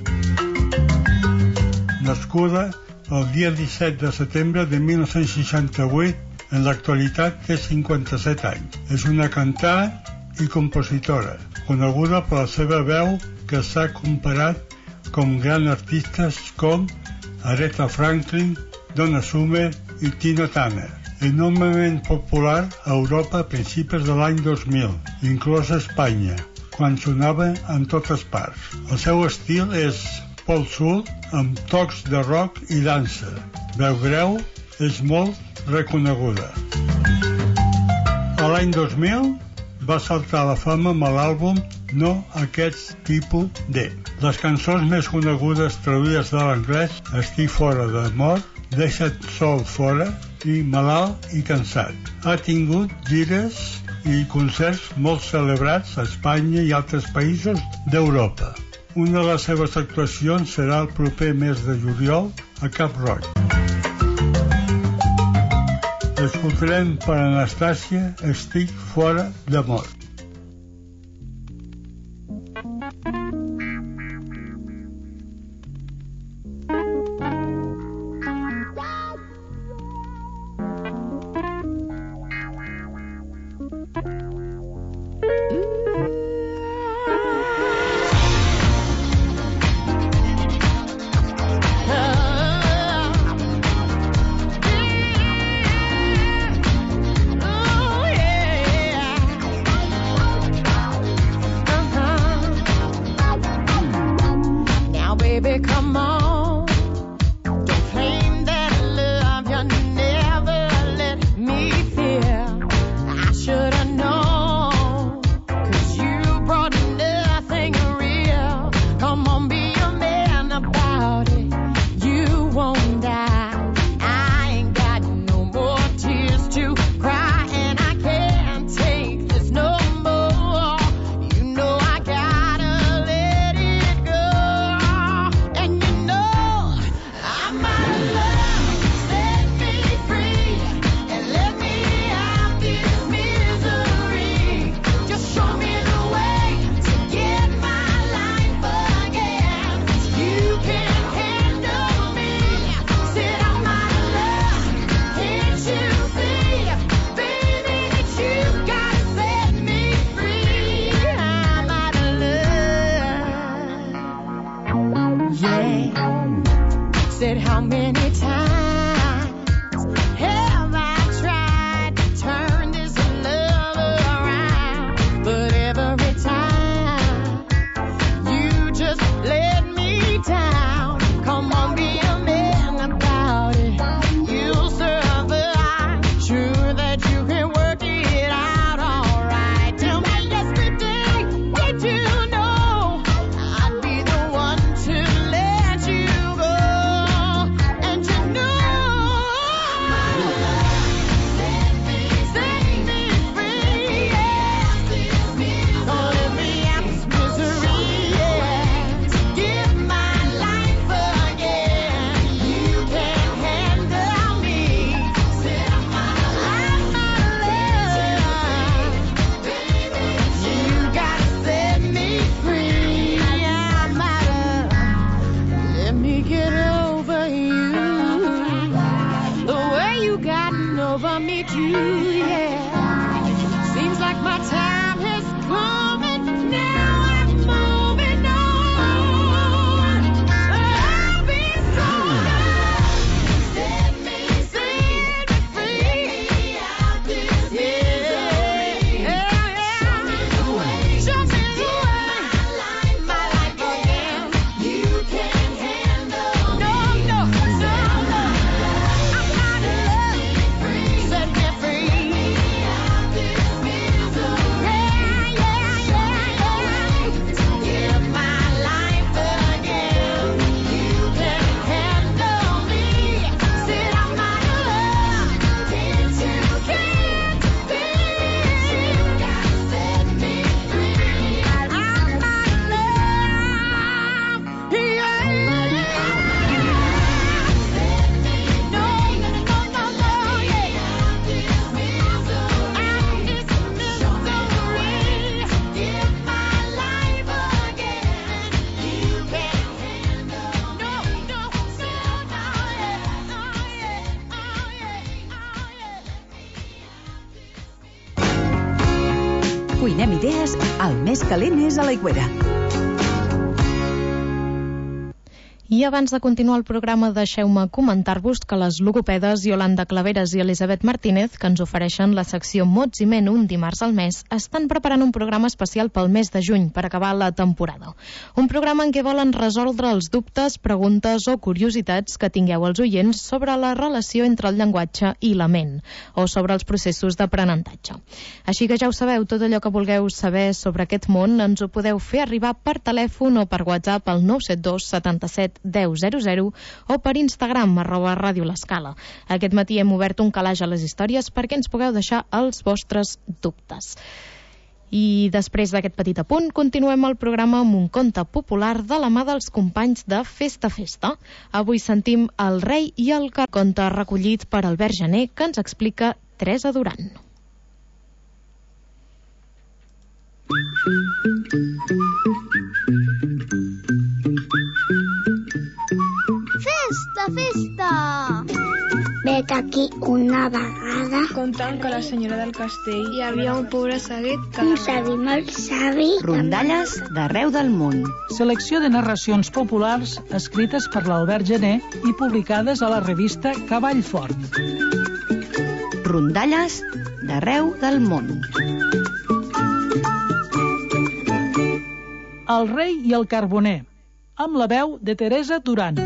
Speaker 16: Nascuda el dia disset de setembre de mil nou-cents seixanta-vuit, en l'actualitat té cinquanta-set anys. És una cantant i compositora, coneguda per la seva veu que s'ha comparat com grans artistes com Aretha Franklin, Donna Summer i Tina Turner. Enormement popular a Europa a principis de l'any dos mil, inclosa Espanya, quan sonava en totes parts. El seu estil és pop soul amb tocs de rock i dansa. Veu greu, és molt reconeguda. A l'any dos mil va saltar a la fama amb l'àlbum No Aquest Tipus de. Les cançons més conegudes traduïdes de l'anglès Estic fora d'amor, Deixa't sol fora i Malalt i cansat. Ha tingut gires i concerts molt celebrats a Espanya i altres països d'Europa. Una de les seves actuacions serà el proper mes de juliol a Cap Roig. Escoltarem per Anastàcia Estic fora d'amor.
Speaker 17: Have I tried to turn this love
Speaker 5: yeah. Seems like my time has come and now I'm moving on. I'll be stronger. Set me set me free out this misery. Yeah, yeah. Show me the way. Show me the way. My life again. You can't handle. No, no, no, no. I'm not in love. Set me free out this misery. Yeah, yeah, yeah, yeah. Give my life again. You can handle me. Said I'm not in love. Can't you, can't you feel? You gotta set me free. I'm not in love. Yeah, yeah. Set me no, no, no, no, no, yeah. Out this misery. Give my life again. You can handle. No, no, no, no, yeah. Oh, yeah, oh, yeah, oh, yeah.
Speaker 3: Cuinem idees, el més calent és a l'Aigüera.
Speaker 8: I abans de continuar el programa, deixeu-me comentar-vos que les logopedes Yolanda Claveres i Elisabet Martínez, que ens ofereixen la secció Mots i Men un dimarts al mes, estan preparant un programa especial pel mes de juny per acabar la temporada. Un programa en què volen resoldre els dubtes, preguntes o curiositats que tingueu els oients sobre la relació entre el llenguatge i la ment, o sobre els processos d'aprenentatge. Així que ja ho sabeu, tot allò que vulgueu saber sobre aquest món ens ho podeu fer arribar per telèfon o per WhatsApp al nou set dos setanta-set deu zero zero o per Instagram, arroba Ràdio L'Escala. Aquest matí hem obert un calaix a les històries perquè ens pugueu deixar els vostres dubtes. I després d'aquest petit apunt, continuem el programa amb un conte popular de la mà dels companys de Festa Festa. Avui sentim El rei i el car, conte recollit per Albert Gené, que ens explica Teresa Duran.
Speaker 17: Festa, festa! Vet aquí una vegada.
Speaker 18: Contant que la senyora del castell
Speaker 17: hi havia un pobre seguit que... Un savi molt savi.
Speaker 19: Rondalles d'arreu del món.
Speaker 20: Selecció de narracions populars escrites per l'Albert Gené i publicades a la revista Cavall Fort.
Speaker 19: Rondalles d'arreu del món.
Speaker 20: El rei i el carboner, amb la veu de Teresa Duran.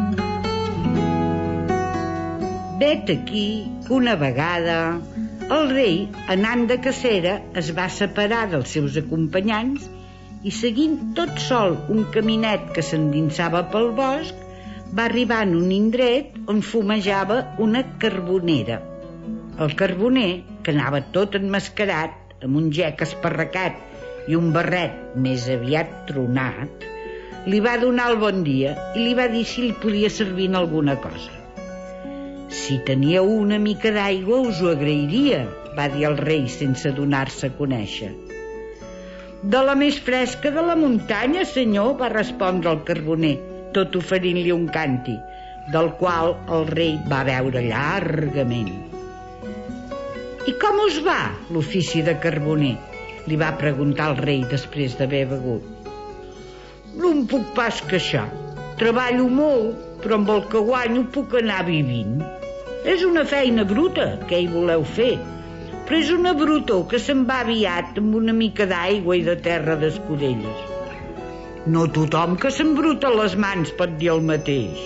Speaker 21: Vet aquí que una vegada el rei, anant de cacera, es va separar dels seus acompanyants i, seguint tot sol un caminet que s'endinsava pel bosc, va arribar en un indret on fumejava una carbonera. El carboner, que anava tot emmascarat, amb un gec esparracat i un barret més aviat tronat, li va donar el bon dia i li va dir si li podia servir en alguna cosa. Si teníeu una mica d'aigua us ho agrairia, va dir el rei sense donar-se a conèixer. De la més fresca de la muntanya, senyor, va respondre el carboner, tot oferint-li un càntir, del qual el rei va beure llargament. I com us va l'ofici de carboner? Li va preguntar el rei després d'haver begut. No em puc pas queixar. Treballo molt, però amb el que guanyo puc anar vivint. És una feina bruta, què hi voleu fer? Però és una brutor que se'n va aviat amb una mica d'aigua i de terra d'escudelles. No tothom que s'embruta les mans pot dir el mateix.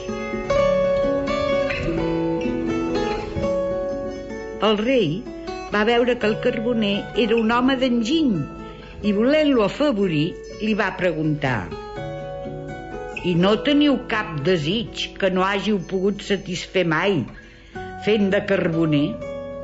Speaker 21: El rei va veure que el carboner era un home d'enginy i, volent-lo afavorir, li va preguntar: I no teniu cap desig que no hàgiu pogut satisfer mai fent de carboner?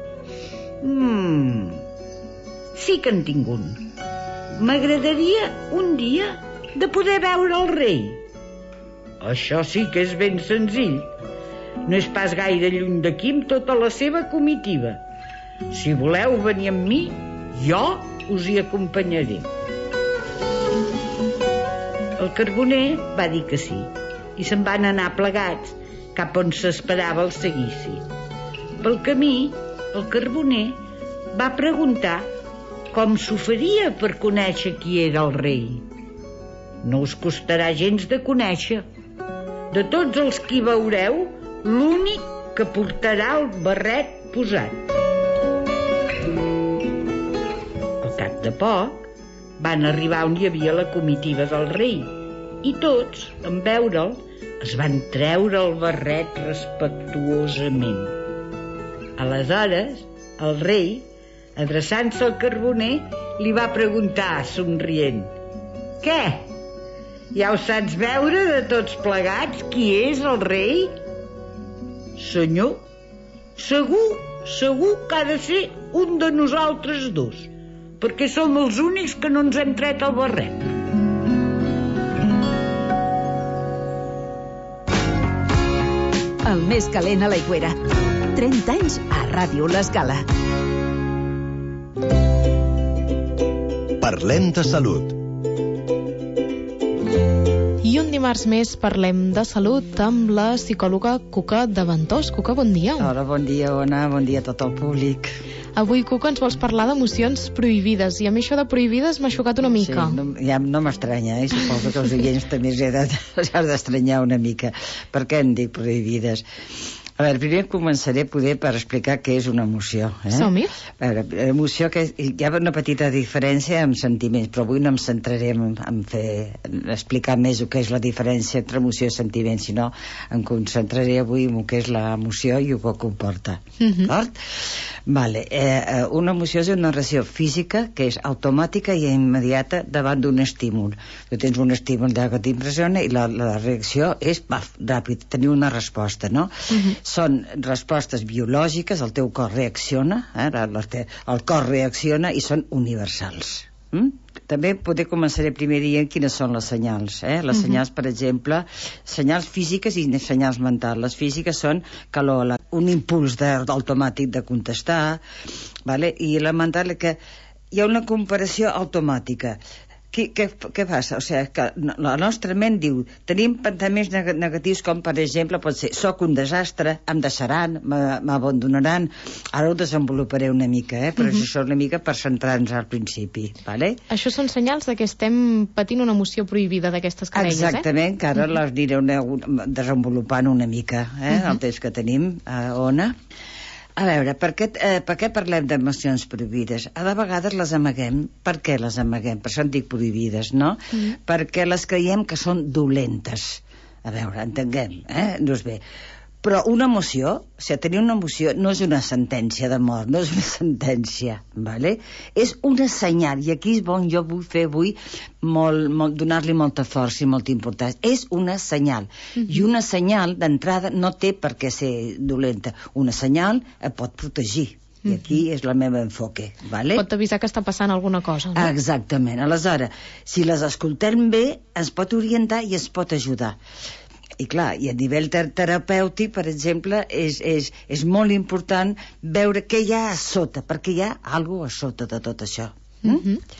Speaker 21: Mm, sí que en tinc un. M'agradaria un dia de poder veure el rei. Això sí que és ben senzill. No és pas gaire lluny d'aquí amb tota la seva comitiva. Si voleu venir amb mi, jo us hi acompanyaré. El carboner va dir que sí, i se'n van anar plegats cap on s'esperava el seguici. Pel camí el carboner va preguntar com s'ho faria per conèixer qui era el rei. No us costarà gens de conèixer. De tots els que hi veureu, l'únic que portarà el barret posat. Al cap de poc, van arribar on hi havia la comitiva del rei i tots, en veure'l, es van treure el barret respectuosament. Aleshores, el rei, adreçant-se al carboner, li va preguntar, somrient: «Què? Ja ho saps veure de tots plegats qui és el rei?» «Senyor, segur, segur que ha de ser un de nosaltres dos, perquè som els únics que no ens hem tret el barret».
Speaker 3: El més calent a l'Aigüera. trenta anys a Ràdio L'Escala.
Speaker 4: Parlem de salut.
Speaker 8: I un dimarts més parlem de salut amb la psicòloga Cuca de Ventós. Cuca, bon dia.
Speaker 22: Hola, bon dia, Ona, bon dia a tot el públic.
Speaker 8: Avui, Cuca, ens vols parlar d'emocions prohibides, i a mi això de prohibides m'ha xocat una mica.
Speaker 22: Sí, no, ja no m'estranya, eh? Suposo que els oients també s'han d'estranyar una mica. Per què en dic prohibides? A veure, primer començaré poder per explicar què és una emoció. Eh?
Speaker 8: Som-hi.
Speaker 22: A veure, emoció, que hi ha una petita diferència amb sentiments, però avui no em centraré en, en, fer, en explicar més el que és la diferència entre emoció i sentiment, sinó em concentraré avui en el que és l'emoció i el que comporta. Mm-hmm. D'acord? Vale. Eh, una emoció és una reacció física que és automàtica i immediata davant d'un estímul. Tu tens un estímul que t'impressiona i la, la reacció és, paf, ràpid, tenir una resposta, no? Mm-hmm. Són respostes biològiques, el teu cor reacciona, eh? el cor reacciona i són universals. Mm? També poder començaré primer dient quines són les senyals. Eh? Les senyals, per exemple, senyals físiques i senyals mentals. Les físiques són calor, un impuls automàtic de contestar, vale? I la mental, que hi ha una comparació automàtica. Què, què, què passa? O sigui, que la nostra ment diu, tenim pensaments negatius com, per exemple, pot ser, soc un desastre, em deixaran, m'abandonaran. Ara ho desenvoluparé una mica, eh? Però uh-huh. això és una mica per centrar-nos al principi, vale?
Speaker 8: Això són senyals de que estem patint una emoció prohibida d'aquestes querelles, eh?
Speaker 22: Exactament, que ara uh-huh. les aniré una, desenvolupant una mica, eh? Uh-huh. El temps que tenim, eh, Ona. A veure, per què, eh, per què parlem d'emocions prohibides? A de vegades les amaguem. Per què les amaguem? Per això en dic prohibides, no? Mm. Perquè les creiem que són dolentes. A veure, entenguem, eh? Doncs bé, però una emoció, o sigui, tenir una emoció no és una sentència de mort, no és una sentència, vale? És una senyal, i aquí és bon, jo vull fer avui molt, molt, donar-li molta força i molta importància. És una senyal, mm-hmm. i una senyal d'entrada no té per què ser dolenta. Una senyal et pot protegir. I aquí és el meu enfoque, vale?
Speaker 8: Pot avisar que està passant alguna cosa, no?
Speaker 22: Exactament. Aleshores, si les escoltem bé, ens pot orientar i ens pot ajudar. I clar, i a nivell ter terapèutic, per exemple, és, és, és molt important veure què hi ha a sota, perquè hi ha alguna cosa a sota de tot això. Mm? Mm-hmm.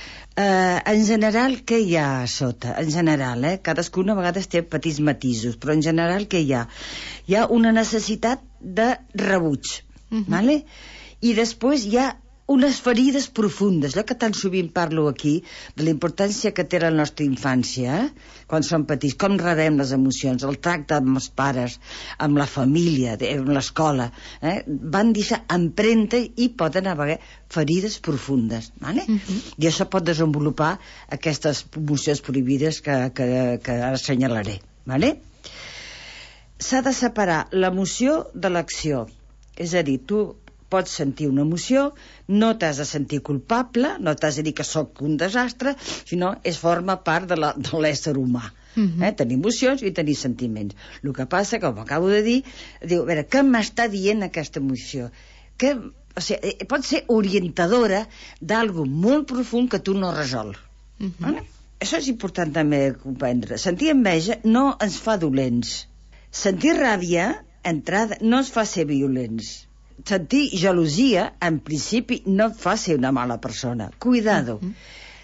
Speaker 22: Uh, en general, què hi ha a sota? En general, eh? Cadascuna a vegades té petits matisos, però en general què hi ha? Hi ha una necessitat de rebuig, mm-hmm. vale? I després hi ha unes ferides profundes, allò que tan sovint parlo aquí, de la importància que té la nostra infància, eh? Quan som petits, com rebem les emocions, el tracte amb els pares, amb la família, amb l'escola, eh? Van deixar empremta i poden haver ferides profundes, vale? Uh-huh. I això pot desenvolupar aquestes emocions prohibides que, que, que ara assenyalaré, vale? S'ha de separar l'emoció de l'acció, és a dir, tu pots sentir una emoció, no t'has de sentir culpable, no t'has de dir que sóc un desastre, sinó es forma part de l'ésser humà. Uh-huh. eh? Tenir emocions i tenir sentiments. El que passa, com acabo de dir, diu, a veure, què m'està dient aquesta emoció? Que, o sigui, pot ser orientadora d'algo molt profund que tu no resol. Uh-huh. Vale? Això és important també comprendre. Sentir enveja no ens fa dolents. Sentir ràbia, entrada, no ens fa ser violents. Sentir gelosia, en principi, no et fa ser una mala persona. Cuidado. Uh-huh.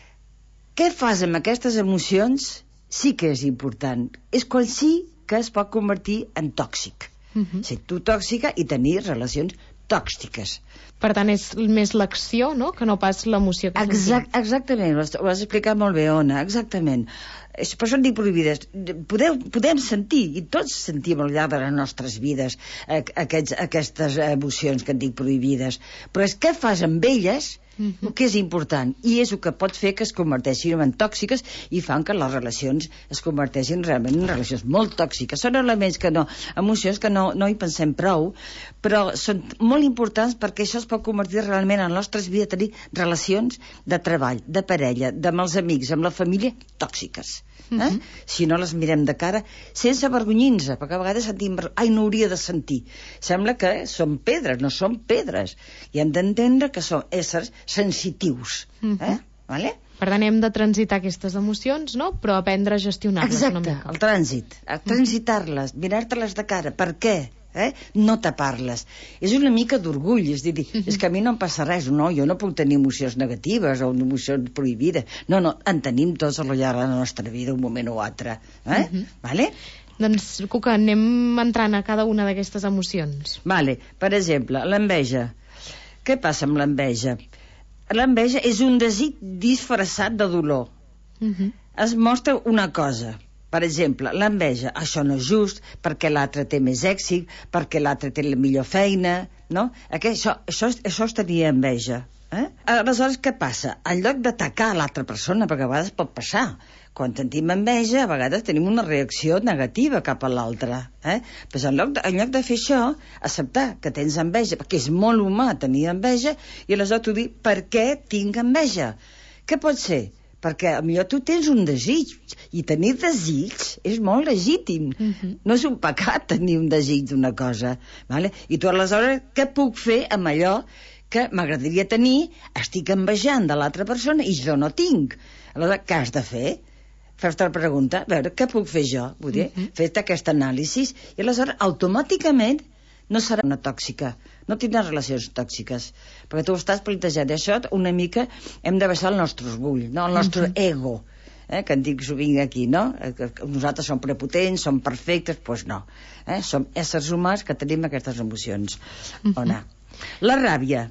Speaker 22: Què fas amb aquestes emocions? Sí que és important. És quan sí que es pot convertir en tòxic. Uh-huh. Ser tu tòxica i tenir relacions tòxiques.
Speaker 8: Per tant, és més l'acció, no?, que no pas l'emoció que
Speaker 22: Exact, exactament, ho has, ho has explicat molt bé, Ona, exactament. És, per això en dic prohibides. Podeu, podem sentir, i tots sentim al llarg de les nostres vides aquests, aquestes emocions que en dic prohibides, però és què fas amb elles, el que és important, i és el que pot fer que es converteixin en tòxiques i fan que les relacions es converteixin realment en relacions molt tòxiques. Són elements que no, emocions que no, no hi pensem prou, però són molt importants perquè això es pot convertir realment en les nostres vides, tenir relacions de treball, de parella, amb els amics, amb la família, tòxiques. Eh? Uh-huh. Si no les mirem de cara, sense avergonyir-nos, perquè a vegades sentim, ai, no hauria de sentir. Sembla que són pedres, no són pedres. I hem d'entendre que són éssers sensitius. Uh-huh. Eh? Vale?
Speaker 8: Per tant, hem de transitar aquestes emocions, no?, però aprendre a gestionar-les.
Speaker 22: Exacte, el trànsit, a transitar-les, mirar-te-les de cara. Per què? Eh? No tapar-les. És una mica d'orgull, és dir, és que a mi no em passa res, no, jo no puc tenir emocions negatives o emocions prohibides. No, no, en tenim tots al llarg de la nostra vida un moment o altre. Eh? Uh-huh. Vale?
Speaker 8: Doncs, Cuca, anem entrant a cada una d'aquestes emocions.
Speaker 22: Vale, per exemple, l'enveja. Què passa amb l'enveja? L'enveja és un desig disfressat de dolor. Uh-huh. Es mostra una cosa. Per exemple, l'enveja, això no és just, perquè l'altre té més èxit, perquè l'altre té la millor feina, no? Això, això, això és tenir enveja. Eh? Aleshores, què passa? En lloc d'atacar l'altra persona, perquè a vegades pot passar, quan sentim enveja, a vegades tenim una reacció negativa cap a l'altre. Eh? Pues en, lloc de, en lloc de fer això, acceptar que tens enveja, perquè és molt humà tenir enveja, i aleshores tu dir, per què tinc enveja? Què pot ser? Perquè potser tu tens un desig, i tenir desig és molt legítim. Uh-huh. No és un pecat tenir un desig d'una cosa. Vale? I tu aleshores, què puc fer amb allò que m'agradaria tenir? Estic envejant de l'altra persona i jo no tinc. Aleshores, què has de fer? Fer-te la pregunta, a veure, què puc fer jo? Vull dir, uh-huh. fer-te aquest anàlisi, i aleshores, automàticament, no serà una tòxica, no tindràs relacions tòxiques, perquè tu estàs plantejant això, una mica hem de baixar el nostre orgull, no? El nostre uh-huh. ego, eh? Que en dic sovint aquí, no? Que nosaltres som prepotents, som perfectes, doncs no. Eh? Som éssers humans que tenim aquestes emocions. Uh-huh. Ona. La ràbia.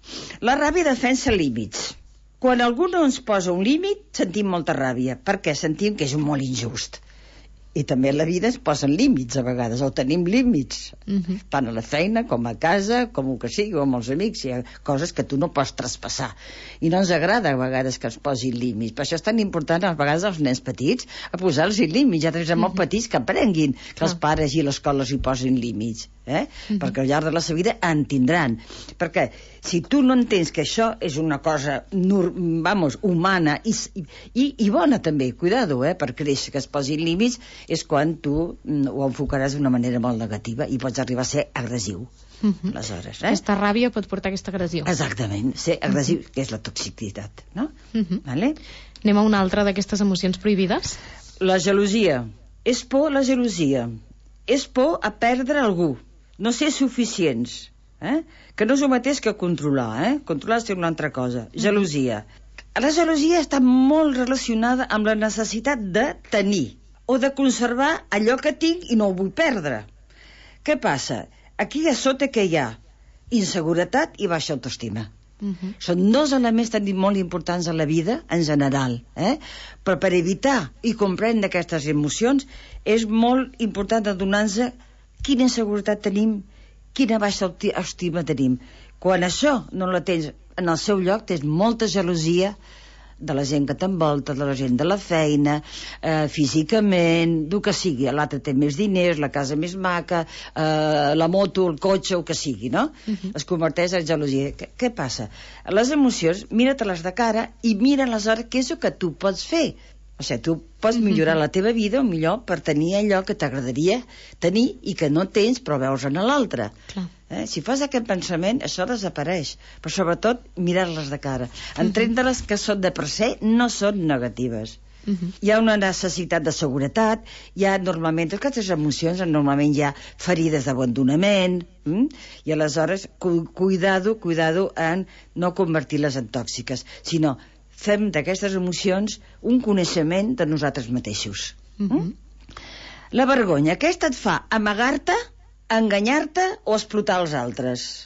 Speaker 22: La ràbia defensa límits. Quan algú no ens posa un límit, sentim molta ràbia, perquè sentim que és molt injust. I també a la vida es posen límits a vegades, o tenim límits, uh-huh. tant a la feina com a casa, com el que sigui, o amb els amics. Hi ha coses que tu no pots traspassar. I no ens agrada a vegades que es posin límits. Per això és tan important a vegades als nens petits a posar-los límits. Ja tens molt uh-huh. petits que aprenguin que els pares i l'escola els hi posin límits. Eh? Uh-huh. Perquè al llarg de la seva vida en tindran. Perquè si tu no entens que això és una cosa vamos, humana i, i, i bona també, cuidado, eh? Per créixer, que es posin límits, és quan tu ho enfocaràs d'una manera molt negativa i pots arribar a ser agressiu. Uh-huh. Aleshores, eh?
Speaker 8: Aquesta ràbia pot portar aquesta agressió.
Speaker 22: Exactament, ser agressiu, uh-huh. que és la toxicitat, no? Uh-huh. Vale?
Speaker 8: Anem a una altra d'aquestes emocions prohibides.
Speaker 22: La gelosia. És por la gelosia. És por a perdre algú. No ser suficients. Eh? Que no és el mateix que controlar, eh? Controlar és una altra cosa. Gelosia. La gelosia està molt relacionada amb la necessitat de tenir o de conservar allò que tinc i no ho vull perdre. Què passa? Aquí a sota què hi ha? Inseguretat i baixa autoestima. Uh-huh. Són dos elements tan molt importants a la vida en general, eh? Però per evitar i comprendre aquestes emocions és molt important adonar-nos quina inseguretat tenim, quina baixa autoestima tenim. Quan això no la tens en el seu lloc, tens molta gelosia de la gent que t'envolta, de la gent de la feina, eh, físicament, del que sigui. L'altre té més diners, la casa més maca, eh, la moto, el cotxe, el que sigui, no? Uh-huh. Es converteix en gelosia. Què, què passa? Les emocions, mira-te-les de cara i mira aleshores què és el que tu pots fer. O sigui, tu pots millorar la teva vida o millor per tenir allò que t'agradaria tenir i que no tens però veus en l'altre. Eh? Si fas aquest pensament, això desapareix. Però sobretot, mirar-les de cara. Entendre-les que són de per se, no són negatives. Uh-huh. Hi ha una necessitat de seguretat, hi ha normalment, aquestes emocions, normalment hi ha ferides d'abandonament, hm? I aleshores, cu cuidado, cuidado en no convertir-les en tòxiques, sinó fem d'aquestes emocions un coneixement de nosaltres mateixos. Uh-huh. Mm? La vergonya, aquesta et fa amagar-te, enganyar-te o explotar els altres.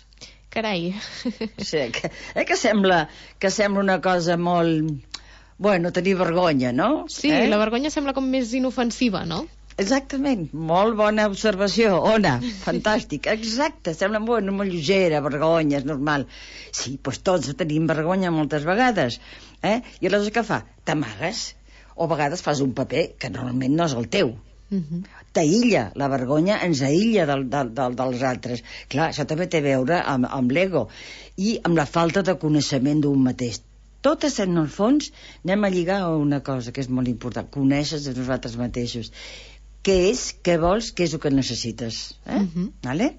Speaker 8: Carai.
Speaker 22: Sí, que, eh, que, sembla, que sembla una cosa molt... Bueno, tenir vergonya, no?
Speaker 8: Sí, eh? La vergonya sembla com més inofensiva, no?
Speaker 22: Exactament, molt bona observació, Ona, fantàstic, exacte, sembla bueno, molt lleugera, vergonya, és normal. Sí, doncs tots tenim vergonya moltes vegades, eh? I aleshores què fa? T'amagues, o a vegades fas un paper que normalment no és el teu. Uh-huh. T'aïlla, la vergonya ens aïlla del, del, del, dels altres. Clar, això també té a veure amb, amb l'ego i amb la falta de coneixement d'un mateix. Totes, en el fons, anem a lligar a una cosa que és molt important, conèixer de nosaltres mateixos. Què és, què vols, què és el que necessites. Eh? Uh-huh. Vale?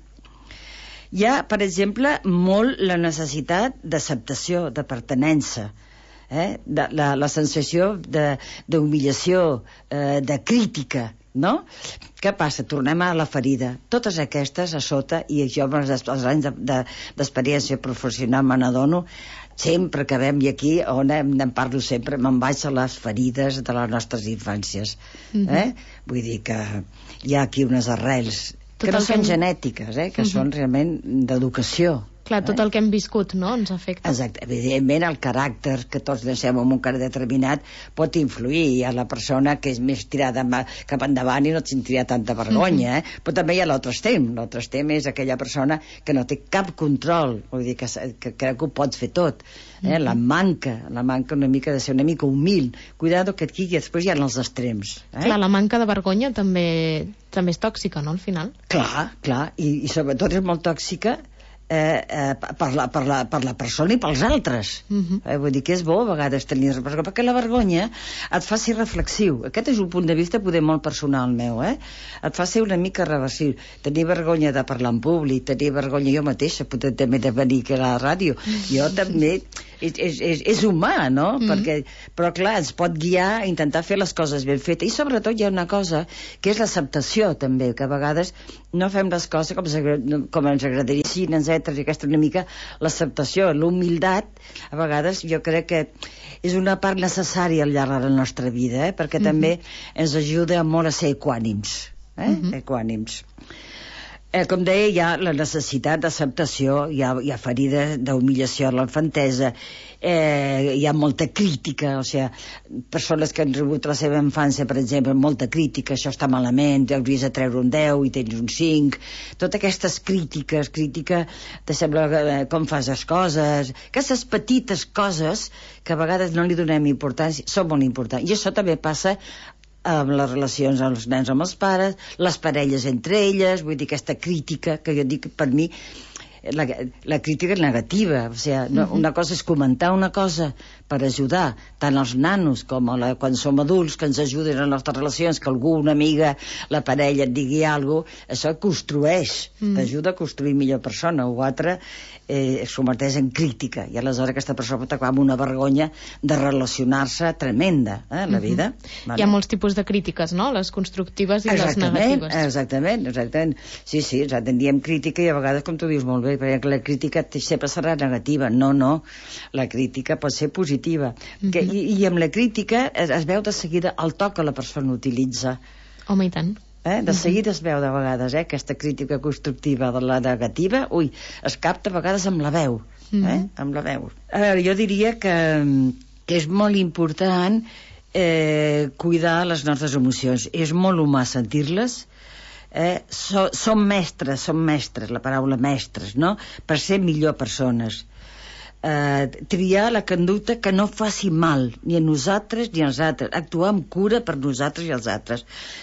Speaker 22: Hi ha, per exemple, molt la necessitat d'acceptació, de pertinença, eh? de, la, la sensació d'humillació, eh, de crítica, no? Què passa? Tornem a la ferida. Totes aquestes a sota, i jo amb els, els anys d'experiència de, professional me n'adono, sempre que vam i aquí, on em, em parlo sempre, me'n vaig a les ferides de les nostres infàncies. Mm-hmm. eh? Vull dir que hi ha aquí unes arrels que no són genètiques, eh? que mm-hmm. són realment d'educació.
Speaker 8: Clar, tot el que hem viscut, no?, ens afecta.
Speaker 22: Exacte. Evidentment, el caràcter que tots deixem amb un caràcter determinat pot influir. Hi ha la persona que és més tirada cap endavant i no sentirà tanta vergonya, eh? Però també hi ha l'altre extrem. L'altre extrem és aquella persona que no té cap control, vull dir, que, que creu que ho pots fer tot. Eh? La manca, la manca una mica de ser una mica humil. Cuidado que aquí i després hi ha els extrems. Eh?
Speaker 8: Clar, la manca de vergonya també, també és tòxica, no?, al final. Clar,
Speaker 22: clar, i, i sobretot és molt tòxica Eh, eh, per, la, per, la, per la persona i pels altres. Uh-huh. eh, vull dir que és bo a vegades tenir vergonya, perquè la vergonya et fa ser reflexiu. Aquest és un punt de vista poder molt personal meu, eh? Et fa ser una mica reversiu. Tenir vergonya de parlar en públic, tenir vergonya jo mateixa, potser també de venir a la ràdio, jo també és, és, és, és humà, no? Uh-huh. Perquè, però clar, ens pot guiar a intentar fer les coses ben fetes, i sobretot hi ha una cosa que és l'acceptació també, que a vegades no fem les coses com, com ens agradaria, sí, ens i aquesta una mica l'acceptació, l'humilitat, a vegades jo crec que és una part necessària al llarg de la nostra vida, eh? perquè mm-hmm. també ens ajuda molt a ser equànims, eh? Mm-hmm. equànims. Eh, com deia, hi ha la necessitat d'acceptació, hi ha, hi ha ferides d'humillació a la infantesa, eh, hi ha molta crítica, o sigui, persones que han rebut la seva infància, per exemple, molta crítica, això està malament, hauries de treure un deu i tens un cinc, totes aquestes crítiques, crítica de sembla eh, com fas les coses, aquestes petites coses que a vegades no li donem importància, són molt importants, i això també passa amb les relacions amb els nens amb els pares, les parelles entre elles, vull dir, aquesta crítica que jo dic, per mi la, la crítica és negativa, o sigui, no, uh-huh. una cosa és comentar una cosa per ajudar tant els nanos com a la, quan som adults, que ens ajuden en les nostres relacions, que algú, una amiga, la parella et digui alguna cosa, això construeix, uh-huh. t'ajuda a construir millor persona, o altre eh, es converteix en crítica, i aleshores aquesta persona pot acabar amb una vergonya de relacionar-se tremenda, eh, la vida.
Speaker 8: Uh-huh. Vale? Hi ha molts tipus de crítiques, no?, les constructives i
Speaker 22: exactament,
Speaker 8: les negatives.
Speaker 22: Exactament, exactament. Sí, sí, exactament, diem crítica i a vegades, com tu dius molt bé, perquè la crítica sempre serà negativa. No, no, la crítica pot ser positiva. Uh-huh. que, i, I amb la crítica es, es veu de seguida el to que la persona utilitza.
Speaker 8: Home, i tant.
Speaker 22: Eh? De seguida es veu de vegades, eh? aquesta crítica constructiva de la negativa, ui, es capta a vegades amb la veu. Uh-huh. eh? Amb la veu. A veure, jo diria que, que és molt important eh, cuidar les nostres emocions. És molt humà sentir-les. Eh, so, som mestres, som mestres, la paraula mestres, no?, per ser millor persones. Eh, triar la conducta que no faci mal ni a nosaltres ni als altres, actuar amb cura per nosaltres i els altres.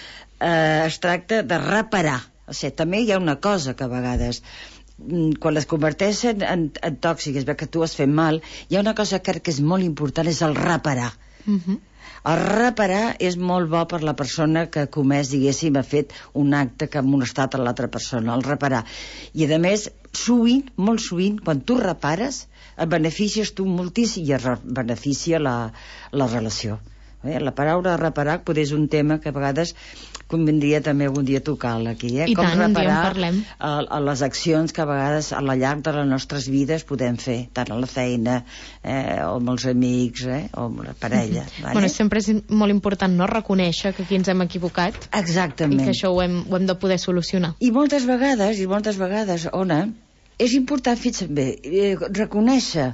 Speaker 22: Eh, es tracta de reparar. O sigui, també hi ha una cosa que a vegades quan les converteixen en, en tòxiques, que tu has fet mal, hi ha una cosa que crec que és molt important, és el reparar. Uh-huh. El reparar és molt bo per la persona que ha comès, diguéssim, ha fet un acte que ha molestat a l'altra persona, el reparar. I a més, sovint, molt sovint, quan tu repares, et beneficies tu moltíssim i et beneficia la, la relació. Eh? La paraula reparar potser és un tema que a vegades convindria també algun dia tocar aquí, eh?
Speaker 8: I
Speaker 22: com
Speaker 8: tant,
Speaker 22: reparar a, a les accions que a vegades a la llarg de les nostres vides podem fer, tant a la feina eh, o amb els amics eh, o amb la parella.
Speaker 8: Mm-hmm.
Speaker 22: Vale?
Speaker 8: Bueno, sempre és molt important, no?, reconèixer que aquí ens hem equivocat.
Speaker 22: Exactament.
Speaker 8: I que això ho hem, ho hem de poder solucionar.
Speaker 22: I moltes vegades, i moltes vegades, Ona, és important, fixa't bé, eh, reconèixer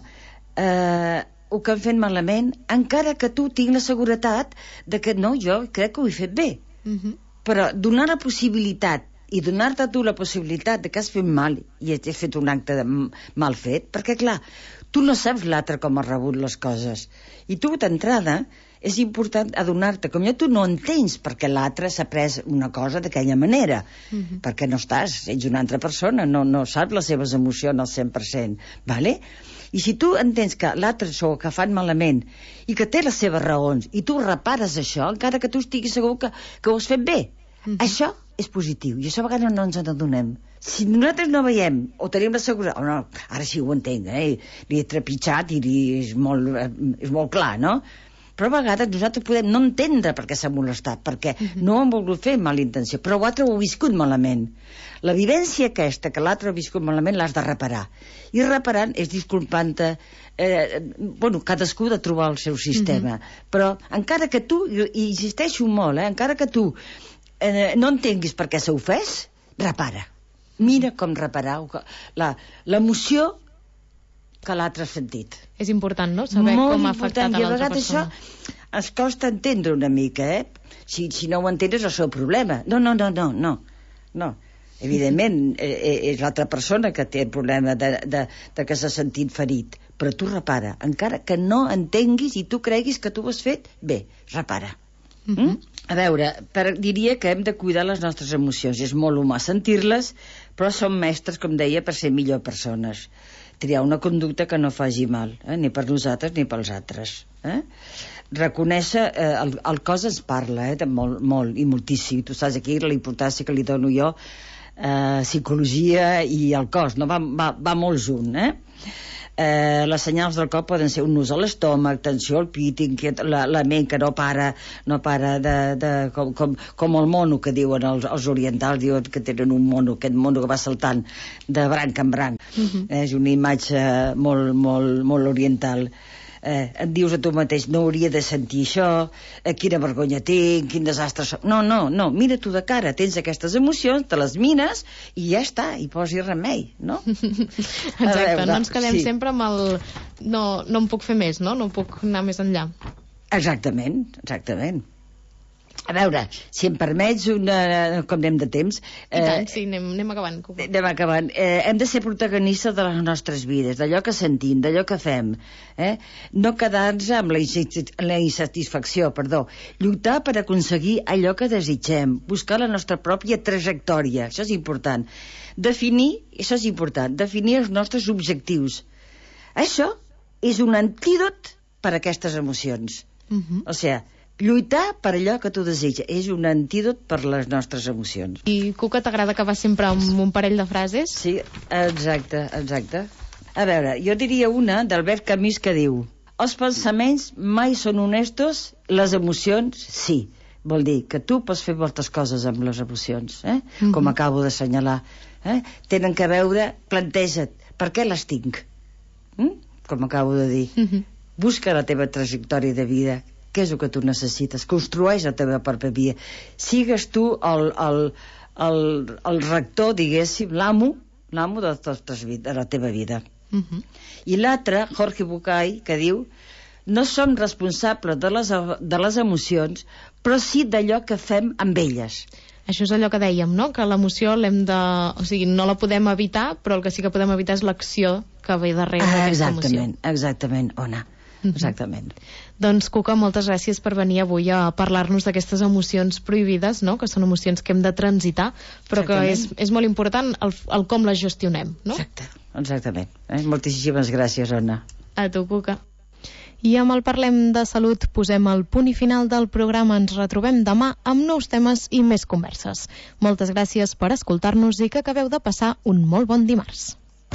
Speaker 22: eh, el que hem fet malament, encara que tu tinguis la seguretat de que no, jo crec que ho he fet bé.
Speaker 8: Uh-huh.
Speaker 22: Però donar la possibilitat i donar-te a tu la possibilitat de que has fet mal i has fet un acte de mal fet, perquè clar, tu no saps l'altre com ha rebut les coses, i tu d'entrada és important adonar-te, com jo tu no entens perquè l'altre s'ha pres una cosa d'aquella manera, uh-huh. perquè no estàs, ets una altra persona, no, no saps les seves emocions al cent per cent, vale? I si tu entens que l'altre s'ho que fan malament i que té les seves raons i tu repares això, encara que tu estiguis segur que, que ho has fet bé, uh-huh. això és positiu, i això a vegades no ens n'adonem. Si nosaltres no veiem o tenim la seguretat, oh no, ara sí ho entenc, eh? Li he trepitjat i li és, molt, és molt clar, no? Però a vegades nosaltres podem no entendre per què s'ha molestat, perquè uh-huh. no han volgut fer mala intenció, però l'altre ho ha viscut malament. La vivència aquesta, que l'altre ha viscut malament, l'has de reparar. I reparant és disculpant-te, eh, bueno, cadascú de trobar el seu sistema. Uh-huh. Però encara que tu, i insisteixo molt, eh, encara que tu eh, no entenguis per què s'ha ofès, repara. Mira com reparar la, l'emoció que l'altre ha sentit.
Speaker 8: És important, no?, saber
Speaker 22: molt
Speaker 8: com ha afectat a l'altra persona.
Speaker 22: Això es costa entendre una mica, eh? Si, si no ho entens és el seu problema. No, no, no, no, no. no. Evidentment, eh, és l'altra persona que té el problema de, de, de que s'ha sentit ferit. Però tu repara. Encara que no entenguis i tu creguis que tu ho has fet, bé, repara. Uh-huh. Mm? A veure, per, diria que hem de cuidar les nostres emocions. És molt humà sentir-les, però som mestres, com deia, per ser millor persones. Triar una conducta que no faci mal, eh? Ni per nosaltres ni pels altres. Eh? Reconèixer, eh, el, el cos ens parla, eh? de molt, molt i moltíssim. Tu saps aquí la importància que li dono jo, eh, psicologia i el cos, no? va, va, va molt junt, eh? Eh, les senyals del cop poden ser un nus a l'estómac, tensió al pit, inquiet, la, la ment que no para, no para de, de, com, com, com el mono que diuen els, els orientals, diuen que tenen un mono, aquest mono que va saltant de branc en branc. Uh-huh. eh, és una imatge molt, molt, molt oriental. Eh, et dius a tu mateix, no hauria de sentir això, eh, quina vergonya tinc, quin desastre soc. No, no, no, mira tu de cara, tens aquestes emocions, te les mires i ja està, i posi remei, no?
Speaker 8: Exacte, veure, no ens quedem sí. sempre amb el no, no em puc fer més, no? No puc anar més enllà.
Speaker 22: Exactament, exactament. A veure, si em permets una... com anem de temps...
Speaker 8: I eh, tant, sí, anem, anem acabant.
Speaker 22: Anem acabant. Eh, hem de ser protagonistes de les nostres vides, d'allò que sentim, d'allò que fem. Eh? No quedar-nos amb la, la insatisfacció, perdó. Lluitar per aconseguir allò que desitgem, buscar la nostra pròpia trajectòria, això és important. Definir, això és important, definir els nostres objectius. Això és un antídot per a aquestes emocions. Uh-huh. O sigui, lluitar per allò que tu desitges és un antídot per les nostres emocions.
Speaker 8: I, Cuca, t'agrada acabar sempre amb un parell de frases?
Speaker 22: Sí, exacte, exacte. A veure, jo diria una d'Albert Camus que diu: els pensaments mai són honestos, les emocions sí. Vol dir que tu pots fer moltes coses amb les emocions, eh? Mm-hmm. Com acabo d'assenyalar. Eh? Tenen que veure, planteja't, per què les tinc? Mm? Com acabo de dir. Mm-hmm. Busca la teva trajectòria de vida. Què és el que tu necessites? Construeix la teva pròpia vida. Sigues tu el, el, el, el rector, diguéssim, l'amo, l'amo de, de la teva vida. Uh-huh. I l'altre, Jorge Bucay, que diu: no som responsables de les, de les emocions, però sí d'allò que fem amb elles.
Speaker 8: Això és allò que dèiem, no? Que l'emoció l'hem de... O sigui, no la podem evitar, però el que sí que podem evitar és l'acció que ve darrere ah, d'aquesta emoció.
Speaker 22: Exactament, exactament, Ona. Exactament.
Speaker 8: Doncs, Cuca, moltes gràcies per venir avui a parlar-nos d'aquestes emocions prohibides, no? Que són emocions que hem de transitar, però que és, és molt important el, el com les gestionem, no?
Speaker 22: Exacte, exactament. Eh? Moltíssimes gràcies, Ona.
Speaker 8: A tu, Cuca. I amb el Parlem de Salut posem el punt i final del programa. Ens retrobem demà amb nous temes i més converses. Moltes gràcies per escoltar-nos i que acabeu de passar un molt bon dimarts.